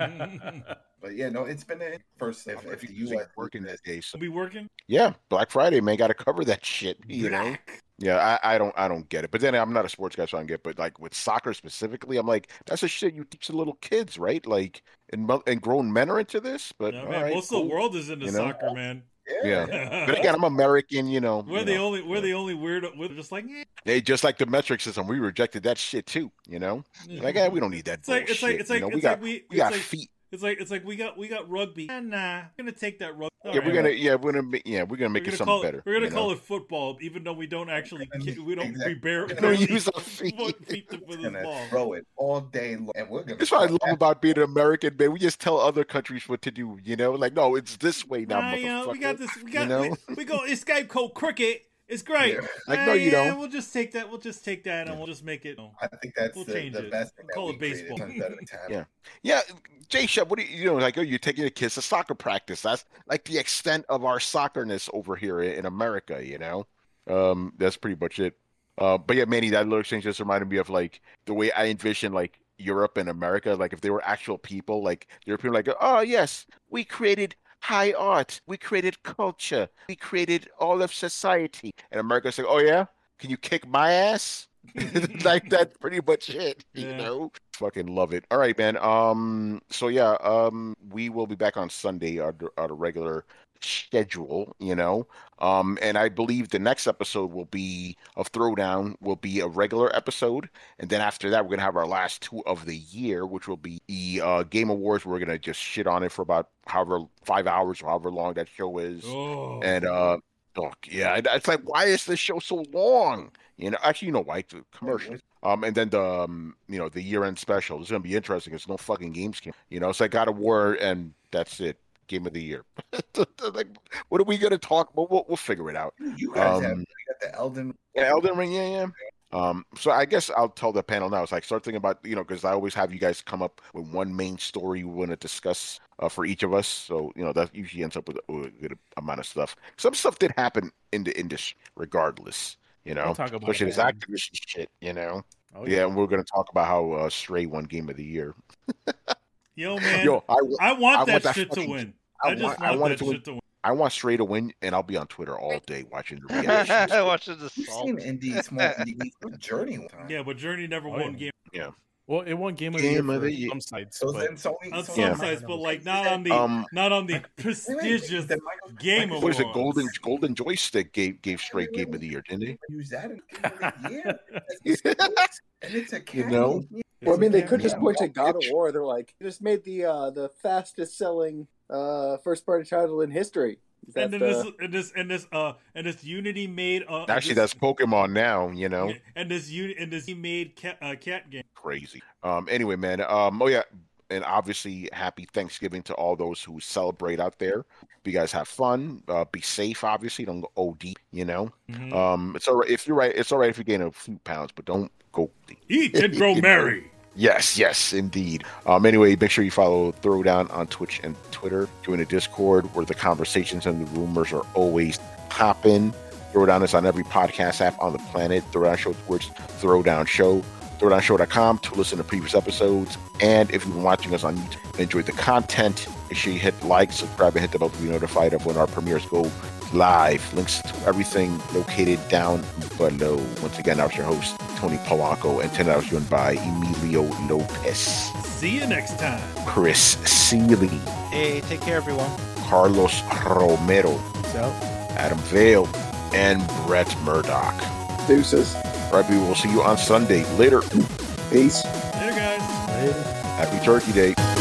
But yeah, no, it's been a first if, if the U S working that day, so Be working. yeah, Black Friday, man, got to cover that shit. You know, Black. yeah, I, I don't, I don't get it. But then I'm not a sports guy, so I don't get. It. But like with soccer specifically, I'm like, that's the shit you teach the little kids, right? Like, and mo- and grown men are into this. But Yeah, all man, right, most cool. of the world is into You know? soccer, man. yeah, Yeah. But again, I'm American, you know. We're you the know. only we're the only weird. We're just like, eh. They just like the metric system. We rejected that shit too. You know, like, eh, we don't need that It's like bullshit. it's like it's like you know, it's we got like we we got it's like, feet. it's like it's like we got we got rugby. And nah, we're gonna take that rugby. Yeah, we're gonna yeah we're gonna make, yeah we're gonna make we're it gonna something call better. it, we're gonna you call know? it football, even though we don't actually And ki- we don't exactly. we bear, We don't barely use our feet. foot- feet to- for this gonna ball. throw it all day long, and we're gonna. That's what I love about being an American, man. We just tell other countries what to do. You know, like no, it's this way now, Nah, you know, motherfucker. we got this. We got You know? we, we go escape code cricket. It's great. Yeah. Like, Ah, no, you yeah, don't. We'll just take that. We'll just take that, and we'll just make it. I think that's We'll the, change the it. best thing. Call that it we created. baseball. Nothing better than talent. Yeah. Yeah, Jay Shep, what do you, you know, like, oh, you're taking your kids to soccer practice. That's like the extent of our soccerness over here in America, you know? Um, that's pretty much it. Uh, but yeah, Manny, that little exchange just reminded me of like the way I envision like Europe and America. Like if they were actual people, like European, like, oh, yes, we created high art, we created culture, we created all of society. And America's like, oh, yeah, can you kick my ass? Like that's pretty much it, you Yeah. know. Fucking love it. All right, man. Um, so yeah, um, we will be back on Sunday on our regular schedule, you know. Um, and I believe the next episode will be of Throwdown will be a regular episode, and then after that, we're gonna have our last two of the year, which will be the uh, Game Awards. We're gonna just shit on it for about however five hours or however long that show is, Oh, and uh. Oh, yeah, it- it's like, why is this show so long? You know, actually, you know why? The commercials. Um, and then the, um, you know, the year-end special. It's gonna be interesting. It's no fucking games game. You know, it's like God of War, and that's it. Game of the year. Like, what are we gonna talk about? We'll, we'll figure it out. You guys have Um, you got the Elden. Yeah, Elden Ring. Yeah, yeah. Um, so I guess I'll tell the panel now. It's like start thinking about, you know, because I always have you guys come up with one main story we want to discuss uh, for each of us. So you know that usually ends up with a, with a good amount of stuff. Some stuff did happen in the industry, regardless. You know, We'll talk about especially it, this man. Activision shit. You know, Oh, yeah, and we're gonna talk about how uh, Stray won Game of the Year. Yo, man, Yo, I, w- I want I that want that shit to fucking- win. I I just want- I want, want it that to win. shit to win. I want Stray to win, and I'll be on Twitter all day watching the reactions. Watching the You've salt. seen indie, small indie games. Journey one time. Yeah, but Journey never Oh, won yeah. game yeah. Well, it won Game of the Game Year of for the Year. some sites, So but then Sony, on Sony some Yeah. sites, but like not on the Um, not on the Wait, wait, prestigious then Michael- Game Michael- What is it? Awards. Golden Golden Joystick gave gave Stray Game of the Year, didn't he? Use that in Game of the Year. That's- and it's a You cat. know? Well, I mean, they Yeah, could just yeah. point to God of It's- War. They're like, you just made the uh, the fastest selling uh, first party title in history. Is And that then the- this and this and this uh and this Unity made uh Actually, this, that's Pokemon now. You know, and this Uni and this made cat uh, cat game. crazy. Um. Anyway, man. Um. Oh yeah. And obviously, happy Thanksgiving to all those who celebrate out there. You guys have fun. Uh, be safe. Obviously, don't go O D. You know. Mhm. Um. It's all right if you're right. It's all right if you gain a few pounds, but don't go. Eat and grow You know. merry. Yes, yes, indeed. Um, anyway, make sure you follow Throwdown on Twitch and Twitter. Join the Discord where the conversations and the rumors are always popping. Throwdown is on every podcast app on the planet. Throwdown Show words Throwdown Show. throwdown show dot com to listen to previous episodes. And if you've been watching us on YouTube and enjoyed the content, make sure you hit like, subscribe, and hit the bell to be notified of when our premieres go live. Links to everything located down below. Once again, I was your host, Tony Polanco, and tonight I was joined by Emilio Lopez, See you next time. Chris Seeley, Hey, take care, everyone. Carlos Romero, so Adam Vale, and Brett Murdoch. Deuces. All right, we will see you on Sunday. Later. Peace. Later, guys. Happy Turkey Day.